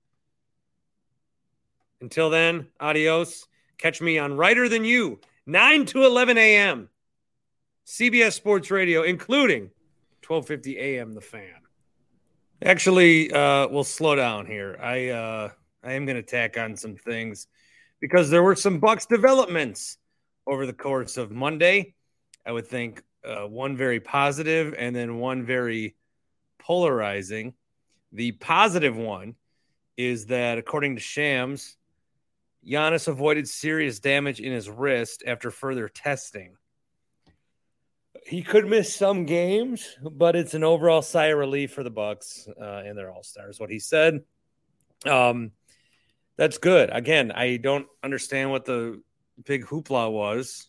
Until then, adios. Catch me on Writer Than You, nine to eleven a.m. C B S Sports Radio, including twelve fifty a.m. The Fan. Actually, uh, we'll slow down here. I uh, I am going to tack on some things because there were some Bucs developments over the course of Monday. I would think uh, one very positive and then one very polarizing. The positive one is that, according to Shams, Giannis avoided serious damage in his wrist after further testing. He could miss some games, but it's an overall sigh of relief for the Bucs uh, and their all-stars, what he said. Um, that's good. Again, I don't understand what the big hoopla was.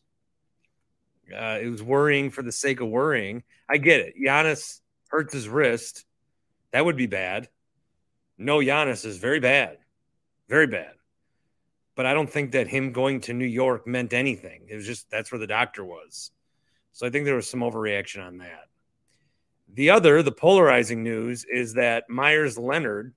Uh, it was worrying for the sake of worrying. I get it. Giannis hurts his wrist. That would be bad. No, Giannis is very bad. Very bad. But I don't think that him going to New York meant anything. It was just that's where the doctor was. So I think there was some overreaction on that. The other, the polarizing news, is that Myers Leonard,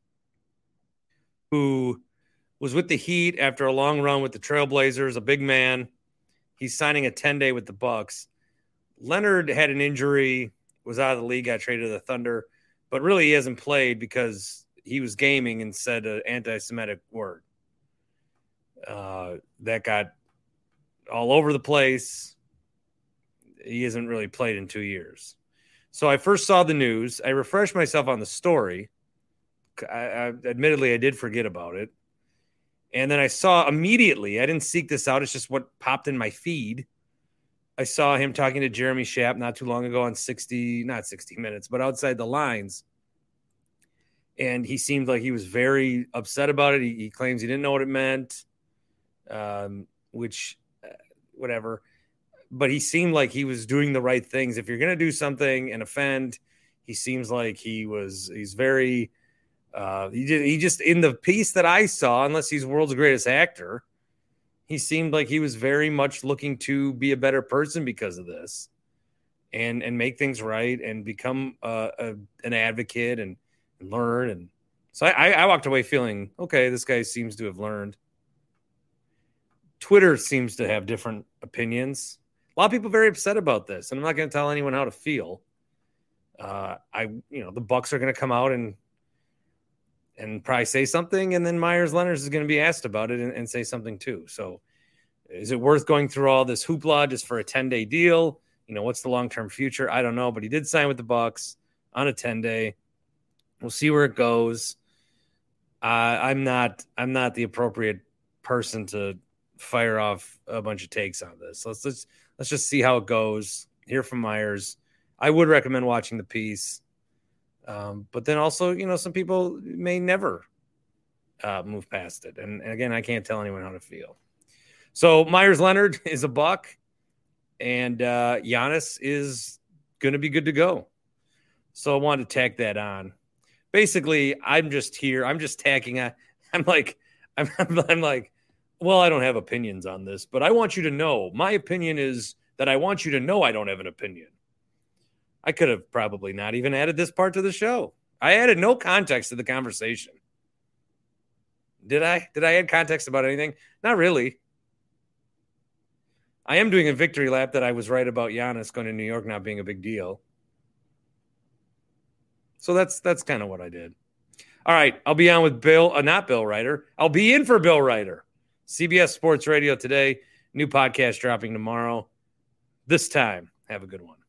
who was with the Heat after a long run with the Trailblazers, a big man, he's signing a ten-day with the Bucs. Leonard had an injury, was out of the league, got traded to the Thunder, but really he hasn't played because he was gaming and said an anti-Semitic word. Uh, that got all over the place. He hasn't really played in two years. So I first saw the news. I refreshed myself on the story. I, I admittedly, I did forget about it. And then I saw immediately, I didn't seek this out. It's just what popped in my feed. I saw him talking to Jeremy Schaap not too long ago on sixty, not sixty minutes, but Outside the Lines. And he seemed like he was very upset about it. He, he claims he didn't know what it meant, um, which, uh, whatever. But he seemed like he was doing the right things. If you're going to do something and offend, he seems like he was, he's very, uh, he, did, he just, in the piece that I saw, unless he's world's greatest actor, he seemed like he was very much looking to be a better person because of this and, and make things right and become uh, a, an advocate and, and learn. And so I, I walked away feeling, okay, this guy seems to have learned. Twitter seems to have different opinions. A lot of people very upset about this, and I'm not going to tell anyone how to feel. Uh, I, you know, the Bucs are going to come out and and probably say something, and then Myers Leonard is going to be asked about it and, and say something too. So, is it worth going through all this hoopla just for a ten-day deal? You know, what's the long-term future? I don't know, but he did sign with the Bucs on a ten-day. We'll see where it goes. Uh, I'm not, I'm not the appropriate person to fire off a bunch of takes on this. So let's let's let's just see how it goes. Hear from Myers. I would recommend watching the piece, um, but then also, you know, some people may never uh, move past it. And, and again, I can't tell anyone how to feel. So Myers Leonard is a Buck, and uh, Giannis is going to be good to go. So I wanted to tack that on. Basically, I'm just here. I'm just tacking on. I'm like, I'm, I'm, I'm like. Well, I don't have opinions on this, but I want you to know. My opinion is that I want you to know I don't have an opinion. I could have probably not even added this part to the show. I added no context to the conversation. Did I? Did I add context about anything? Not really. I am doing a victory lap that I was right about Giannis going to New York not being a big deal. So that's that's kind of what I did. All right, I'll be on with Bill, uh, not Bill Ryder. I'll be in for Bill Ryder. C B S Sports Radio today. New podcast dropping tomorrow. This time, have a good one.